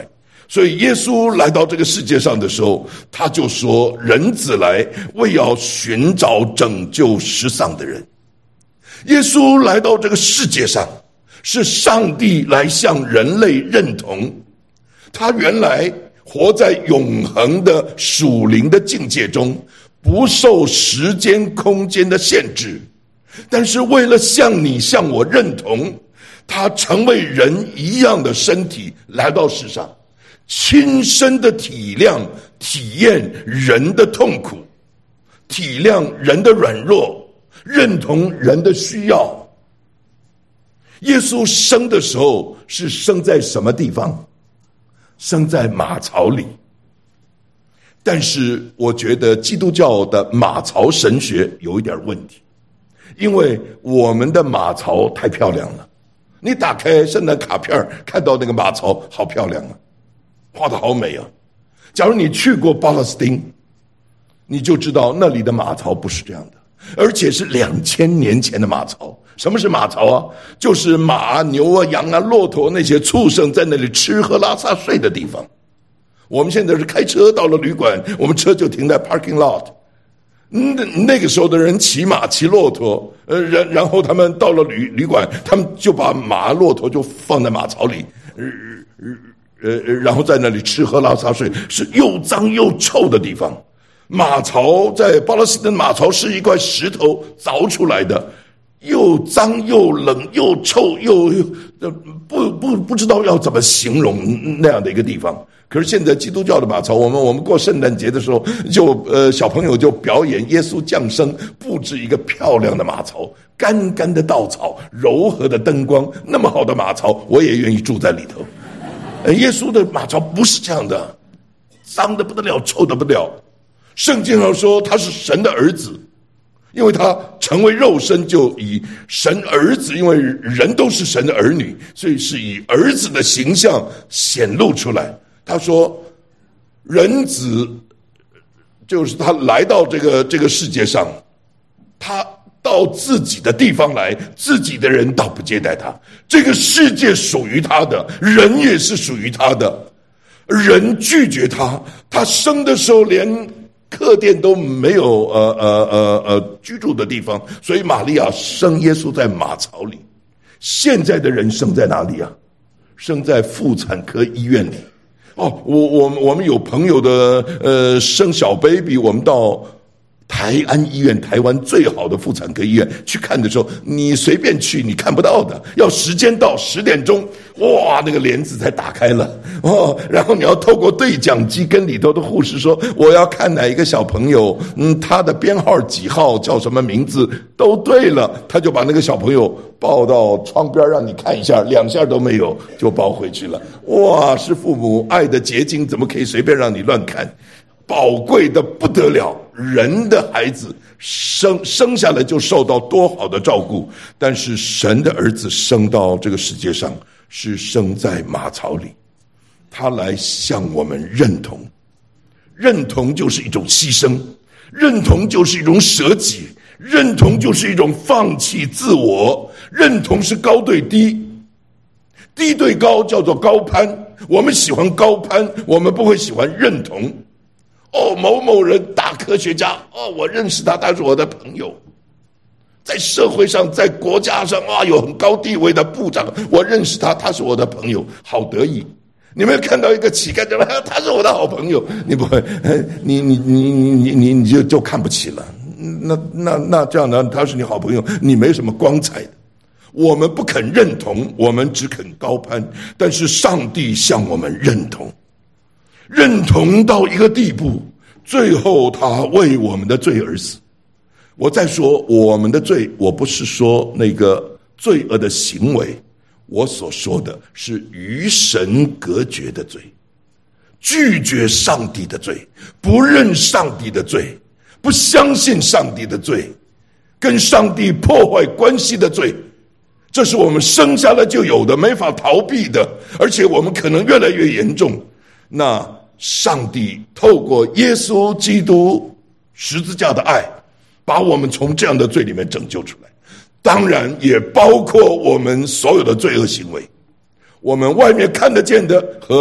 所以耶稣来到这个世界上的时候，他就说，人子来为要寻找拯救失丧的人。耶稣来到这个世界上，是上帝来向人类认同，他原来活在永恒的属灵的境界中，不受时间空间的限制，但是为了向你向我认同，他成为人一样的身体来到世上，亲身的体谅体验人的痛苦，体谅人的软弱，认同人的需要。耶稣生的时候是生在什么地方？生在马槽里。但是我觉得基督教的马槽神学有一点问题，因为我们的马槽太漂亮了，你打开圣诞卡片看到那个马槽好漂亮啊，画得好美啊。假如你去过巴勒斯汀，你就知道那里的马槽不是这样的，而且是两千年前的马槽。什么是马槽啊？就是马、牛啊、羊啊、骆驼那些畜生在那里吃喝拉撒睡的地方。我们现在是开车到了旅馆，我们车就停在 parking lot。那那个时候的人骑马骑骆驼，呃，然然后他们到了旅旅馆，他们就把马骆驼就放在马槽里，呃呃，然后在那里吃喝拉撒睡，是又脏又臭的地方。马槽在巴勒斯坦，马槽是一块石头凿出来的，又脏又冷又臭又不不不知道要怎么形容那样的一个地方。可是现在基督教的马槽，我们我们过圣诞节的时候，就呃小朋友就表演耶稣降生，布置一个漂亮的马槽，干干的稻草，柔和的灯光，那么好的马槽，我也愿意住在里头。呃，耶稣的马槽不是这样的，脏的不得了，臭的不得了。圣经上说他是神的儿子，因为他成为肉身，就以神儿子，因为人都是神的儿女，所以是以儿子的形象显露出来。他说人子就是他来到这个这个世界上，他到自己的地方来，自己的人倒不接待他。这个世界属于他的，人也是属于他的，人拒绝他。他生的时候连客店都没有呃呃呃呃居住的地方，所以玛利亚生耶稣在马槽里。现在的人生在哪里啊？生在妇产科医院里。哦，我我们我们有朋友的呃生小 baby， 我们到台安医院，台湾最好的妇产科医院去看的时候，你随便去你看不到的，要时间到十点钟，哇，那个帘子才打开了哦，然后你要透过对讲机跟里头的护士说，我要看哪一个小朋友，嗯，他的编号几号，叫什么名字，都对了，他就把那个小朋友抱到窗边让你看一下，两下都没有就抱回去了。哇，是父母爱的结晶，怎么可以随便让你乱看？宝贵的不得了，人的孩子生生下来就受到多好的照顾，但是神的儿子生到这个世界上是生在马槽里，他来向我们认同。认同就是一种牺牲，认同就是一种舍己，认同就是一种放弃自我，认同是高对低，低对高叫做高攀，我们喜欢高攀，我们不会喜欢认同。哦，某某人大科学家，哦，我认识他，他是我的朋友。在社会上，在国家上，哇，有很高地位的部长，我认识他，他是我的朋友，好得意。你们看到一个乞丐，讲他是我的好朋友，你不会，你你你你你你就就看不起了。那那那这样呢？他是你好朋友，你没什么光彩的。我们不肯认同，我们只肯高攀，但是上帝向我们认同。认同到一个地步，最后他为我们的罪而死。我再说我们的罪，我不是说那个罪恶的行为，我所说的是与神隔绝的罪，拒绝上帝的罪，不认上帝的罪，不相信上帝的罪，跟上帝破坏关系的罪。这是我们生下来就有的，没法逃避的，而且我们可能越来越严重。那上帝透过耶稣基督十字架的爱，把我们从这样的罪里面拯救出来，当然也包括我们所有的罪恶行为，我们外面看得见的和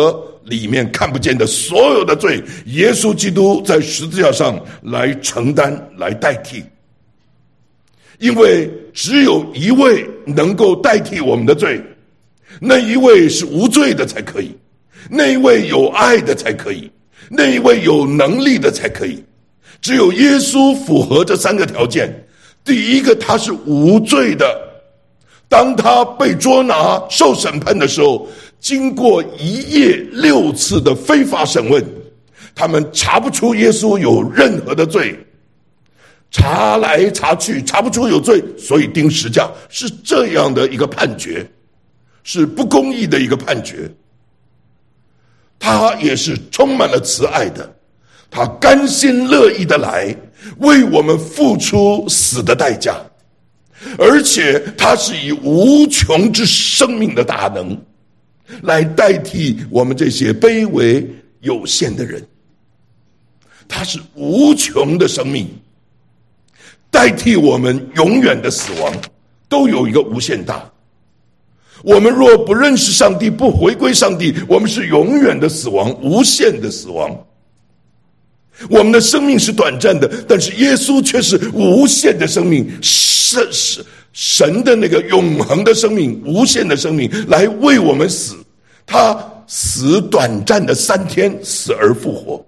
里面看不见的所有的罪，耶稣基督在十字架上来承担，来代替。因为只有一位能够代替我们的罪，那一位是无罪的才可以，那一位有爱的才可以，那一位有能力的才可以。只有耶稣符合这三个条件。第一个，他是无罪的，当他被捉拿受审判的时候，经过一夜六次的非法审问，他们查不出耶稣有任何的罪，查来查去查不出有罪，所以钉十架，是这样的一个判决，是不公义的一个判决。他也是充满了慈爱的，他甘心乐意的来为我们付出死的代价，而且他是以无穷之生命的大能来代替我们这些卑微有限的人。他是无穷的生命代替我们永远的死亡，都有一个无限大。我们若不认识上帝，不回归上帝，我们是永远的死亡，无限的死亡。我们的生命是短暂的，但是耶稣却是无限的生命，神神的那个永恒的生命，无限的生命来为我们死。他死短暂的三天，死而复活，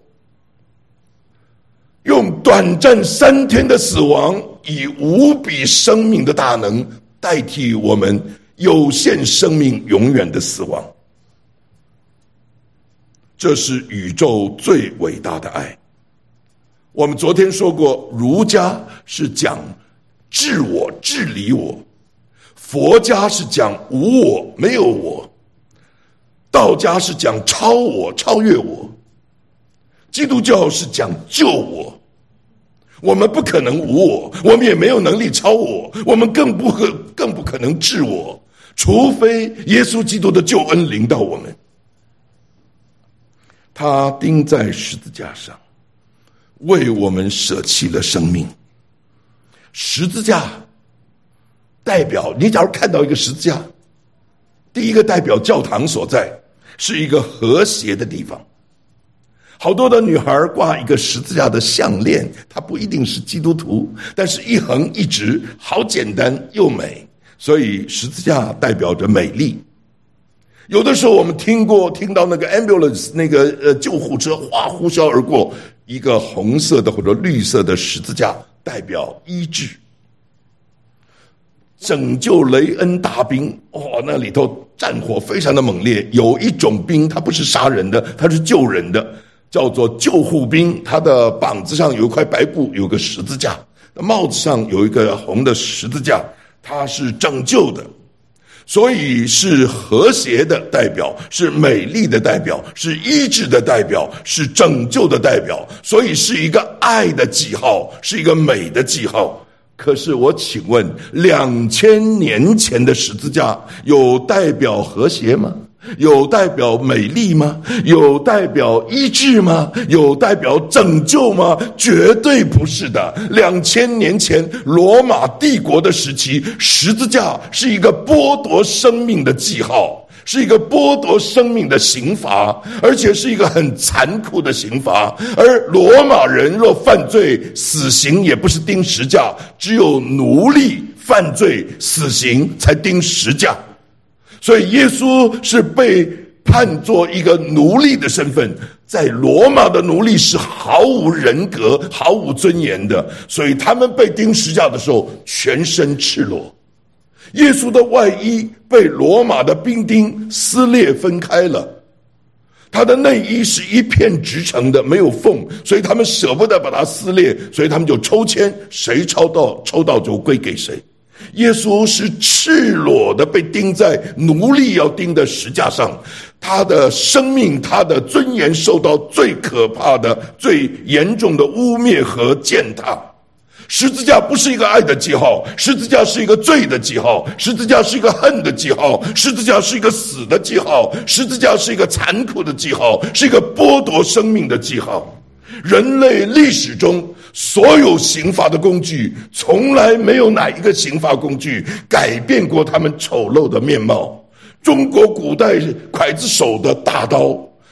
用短暂三天的死亡，以无比生命的大能代替我们有限生命永远的死亡。这是宇宙最伟大的爱。我们昨天说过，儒家是讲治我，治理我；佛家是讲无我，没有我；道家是讲超我，超越我；基督教是讲救我。我们不可能无我，我们也没有能力超我，我们更不可更不可能治我，除非耶稣基督的救恩临到我们。他钉在十字架上，为我们舍弃了生命。十字架代表，你假如看到一个十字架，第一个代表教堂所在，是一个和谐的地方。好多的女孩挂一个十字架的项链，它不一定是基督徒，但是一横一直，好简单又美，所以十字架代表着美丽。有的时候我们听过听到那个 ambulance 那个呃救护车哗呼啸而过，一个红色的或者绿色的十字架代表医治。拯救雷恩大兵，哦，那里头战火非常的猛烈。有一种兵它不是杀人的，它是救人的，叫做救护兵。他的膀子上有一块白布，有个十字架，帽子上有一个红的十字架，它是拯救的。所以是和谐的代表，是美丽的代表，是医治的代表，是拯救的代表，所以是一个爱的记号，是一个美的记号。可是我请问，两千年前的十字架有代表和谐吗？有代表美丽吗？有代表医治吗？有代表拯救吗？绝对不是的。两千年前罗马帝国的时期，十字架是一个剥夺生命的记号，是一个剥夺生命的刑罚，而且是一个很残酷的刑罚。而罗马人若犯罪，死刑也不是钉十架，只有奴隶犯罪死刑才钉十架。所以耶稣是被判作一个奴隶的身份，在罗马的奴隶是毫无人格毫无尊严的，所以他们被钉十架的时候全身赤裸。耶稣的外衣被罗马的兵丁撕裂分开了，他的内衣是一片直成的，没有缝，所以他们舍不得把它撕裂，所以他们就抽签，谁抽到抽到就归给谁。耶稣是赤裸的被钉在奴隶要钉的十架上，他的生命他的尊严受到最可怕的最严重的污蔑和践踏。十字架不是一个爱的记号，十字架是一个罪的记号，十字架是一个恨的记号，十字架是一个死的记号，十字架是一个残酷的记号，是一个剥夺生命的记号。人类历史中所有刑罚的工具，从来没有哪一个刑罚工具改变过他们丑陋的面貌。中国古代刽子手的大刀，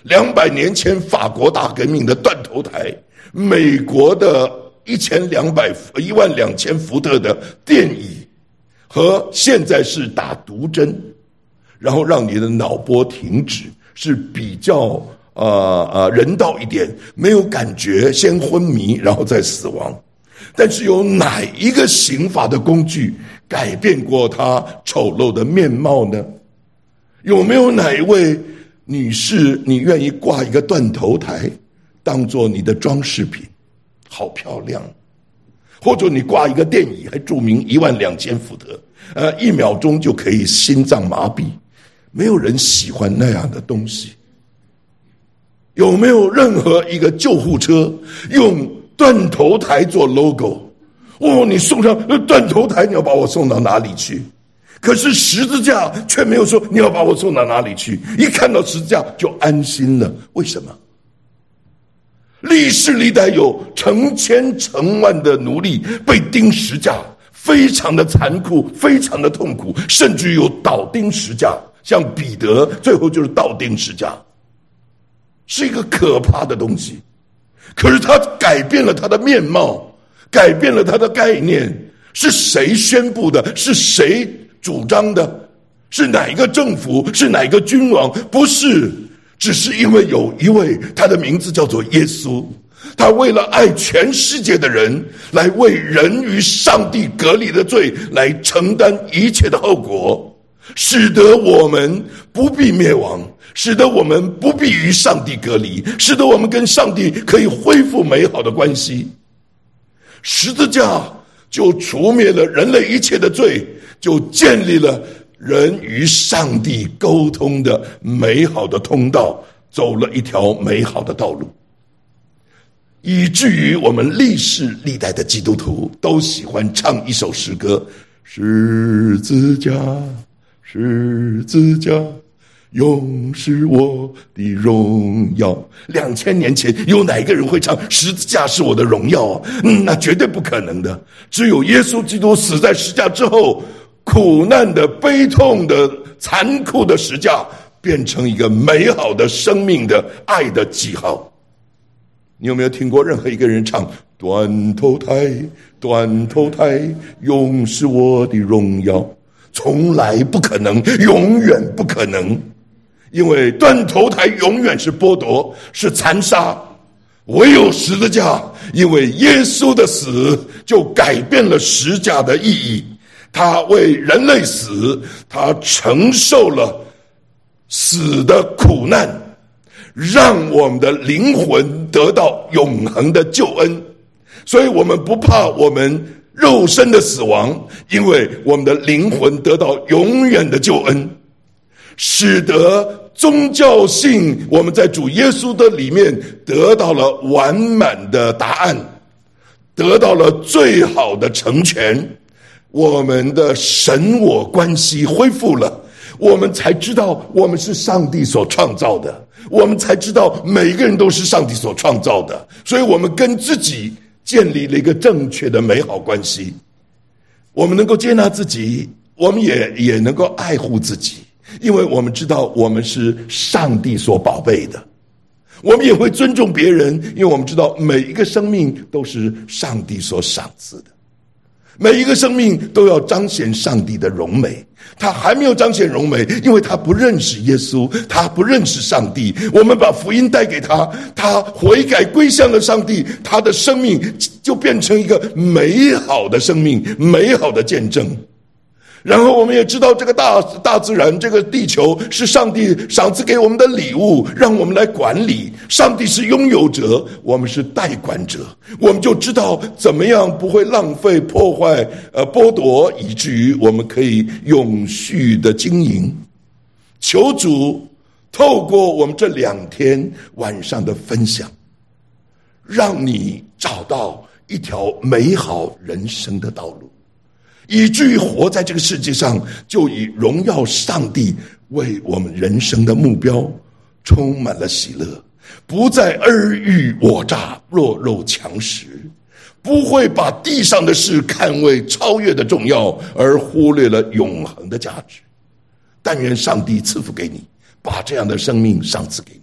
两百年前法国大革命的断头台，美国的一千两百一万两千伏特的电椅，和现在是打毒针，然后让你的脑波停止，是比较呃呃人道一点，没有感觉，先昏迷，然后再死亡。但是有哪一个刑罚的工具改变过他丑陋的面貌呢？有没有哪一位女士，你愿意挂一个断头台当做你的装饰品？好漂亮。或者你挂一个电椅，还注明一万两千伏特，呃，一秒钟就可以心脏麻痹。没有人喜欢那样的东西。有没有任何一个救护车用断头台做 logo？ 哦，你送上断头台，你要把我送到哪里去？可是十字架却没有说你要把我送到哪里去，一看到十字架就安心了。为什么？历世历代有成千成万的奴隶被钉十架，非常的残酷，非常的痛苦，甚至有倒钉十架，像彼得最后就是倒钉十架，是一个可怕的东西。可是他改变了他的面貌，改变了他的概念。是谁宣布的？是谁主张的？是哪一个政府？是哪一个君王？不是，只是因为有一位，他的名字叫做耶稣，他为了爱全世界的人，来为人与上帝隔离的罪来承担一切的后果，使得我们不必灭亡，使得我们不必与上帝隔离，使得我们跟上帝可以恢复美好的关系。十字架就除灭了人类一切的罪，就建立了人与上帝沟通的美好的通道，走了一条美好的道路。以至于我们历世历代的基督徒都喜欢唱一首诗歌：十字架，十字架，永是我的荣耀。两千年前有哪一个人会唱十字架是我的荣耀啊？嗯，那绝对不可能的。只有耶稣基督死在十字架之后，苦难的、悲痛的、残酷的十字架变成一个美好的生命的爱的记号。你有没有听过任何一个人唱断头台，断头台，永是我的荣耀？从来不可能，永远不可能。因为断头台永远是剥夺，是残杀。唯有十字架，因为耶稣的死就改变了十字架的意义。他为人类死，他承受了死的苦难，让我们的灵魂得到永恒的救恩。所以我们不怕我们肉身的死亡，因为我们的灵魂得到永远的救恩，使得宗教性我们在主耶稣的里面得到了完满的答案，得到了最好的成全。我们的神我关系恢复了，我们才知道我们是上帝所创造的，我们才知道每个人都是上帝所创造的，所以我们跟自己建立了一个正确的美好关系。我们能够接纳自己，我们也也能够爱护自己，因为我们知道我们是上帝所宝贝的。我们也会尊重别人，因为我们知道每一个生命都是上帝所赏赐的，每一个生命都要彰显上帝的荣美。他还没有彰显荣美，因为他不认识耶稣，他不认识上帝。我们把福音带给他，他悔改归向了上帝，他的生命就变成一个美好的生命，美好的见证。然后我们也知道这个大大自然，这个地球是上帝赏赐给我们的礼物，让我们来管理。上帝是拥有者，我们是代管者，我们就知道怎么样不会浪费、破坏、呃剥夺，以至于我们可以永续的经营。求主透过我们这两天晚上的分享，让你找到一条美好人生的道路，以至于活在这个世界上，就以荣耀上帝为我们人生的目标，充满了喜乐，不再尔虞我诈、弱肉强食，不会把地上的事看为超越的重要，而忽略了永恒的价值。但愿上帝赐福给你，把这样的生命赏赐给你。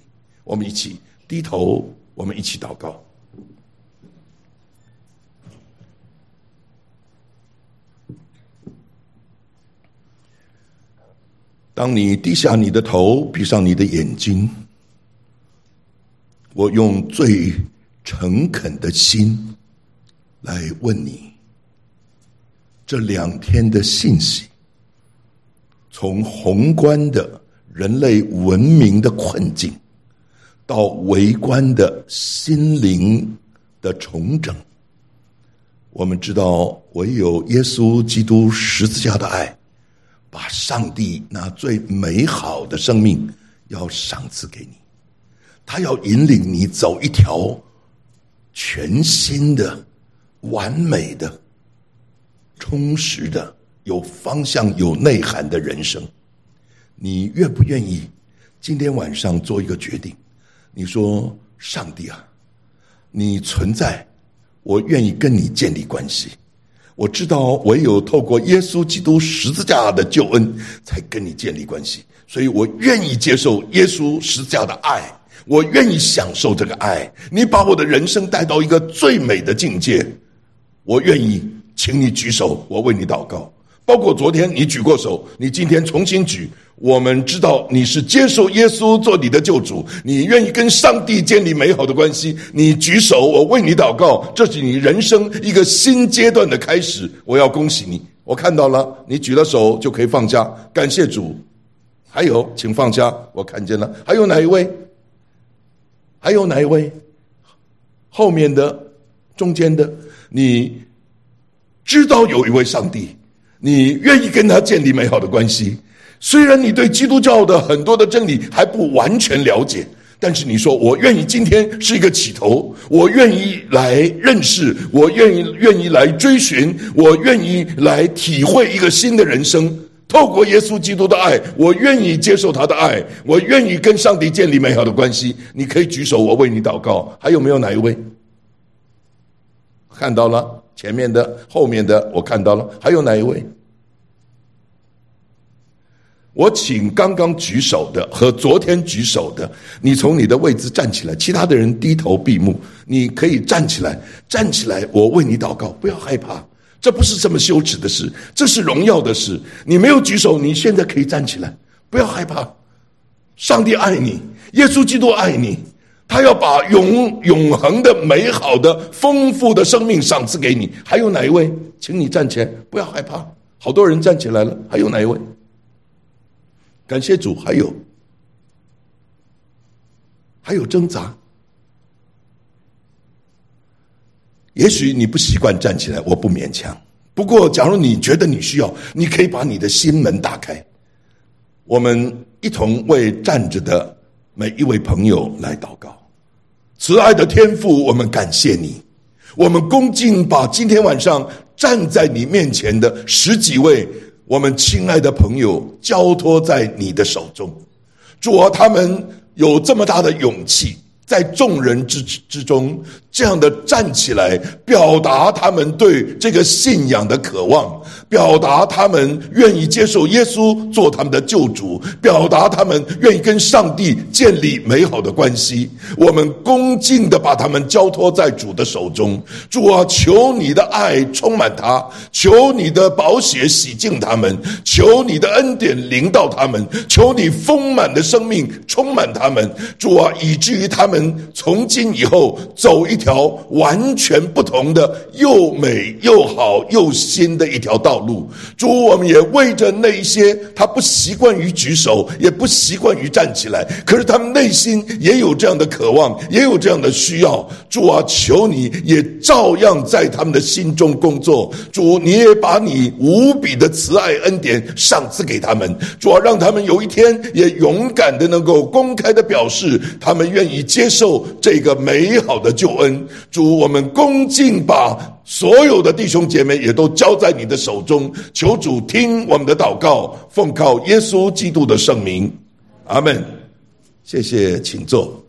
我们一起低头，我们一起祷告。当你低下你的头，闭上你的眼睛，我用最诚恳的心来问你，这两天的信息，从宏观的人类文明的困境，到微观的心灵的重整，我们知道唯有耶稣基督十字架的爱，把上帝那最美好的生命要赏赐给你，他要引领你走一条全新的、完美的、充实的、有方向、有内涵的人生。你愿不愿意今天晚上做一个决定？你说，上帝啊，你存在，我愿意跟你建立关系。我知道唯有透过耶稣基督十字架的救恩才跟你建立关系，所以我愿意接受耶稣十字架的爱，我愿意享受这个爱。你把我的人生带到一个最美的境界，我愿意，请你举手，我为你祷告。包括昨天你举过手，你今天重新举。我们知道你是接受耶稣做你的救主，你愿意跟上帝建立美好的关系，你举手，我为你祷告，这是你人生一个新阶段的开始。我要恭喜你，我看到了，你举了手就可以放下，感谢主。还有请放下，我看见了。还有哪一位？还有哪一位？后面的、中间的，你知道有一位上帝，你愿意跟他建立美好的关系。虽然你对基督教的很多的真理还不完全了解，但是你说，我愿意今天是一个起头，我愿意来认识，我愿意愿意来追寻，我愿意来体会一个新的人生。透过耶稣基督的爱，我愿意接受他的爱，我愿意跟上帝建立美好的关系。你可以举手，我为你祷告。还有没有哪一位？看到了，前面的、后面的我看到了。还有哪一位？我请刚刚举手的和昨天举手的，你从你的位置站起来，其他的人低头闭目，你可以站起来，站起来，我为你祷告，不要害怕，这不是这么羞耻的事，这是荣耀的事。你没有举手，你现在可以站起来，不要害怕。上帝爱你，耶稣基督爱你，他要把永永恒的、美好的、丰富的生命赏赐给你。还有哪一位？请你站起来，不要害怕。好多人站起来了，还有哪一位？感谢主。还有还有挣扎，也许你不习惯站起来，我不勉强。不过假如你觉得你需要，你可以把你的心门打开，我们一同为站着的每一位朋友来祷告。慈爱的天父，我们感谢你，我们恭敬把今天晚上站在你面前的十几位我们亲爱的朋友交托在你的手中。主啊，他们有这么大的勇气，在众人之之中这样的站起来，表达他们对这个信仰的渴望，表达他们愿意接受耶稣做他们的救主，表达他们愿意跟上帝建立美好的关系。我们恭敬地把他们交托在主的手中。主啊，求你的爱充满他，求你的宝血洗净他们，求你的恩典临到他们，求你丰满的生命充满他们。主啊，以至于他们从今以后走一条完全不同的又美又好又新的一条道路。主，我们也为着那一些他不习惯于举手，也不习惯于站起来，可是他们内心也有这样的渴望，也有这样的需要。主啊，求你也照样在他们的心中工作。主，你也把你无比的慈爱恩典赏赐给他们。主啊，让他们有一天也勇敢的能够公开的表示他们愿意接受这个美好的救恩。主，我们恭敬把所有的弟兄姐妹也都交在你的手中，求主听我们的祷告，奉靠耶稣基督的圣名，阿们。谢谢，请坐。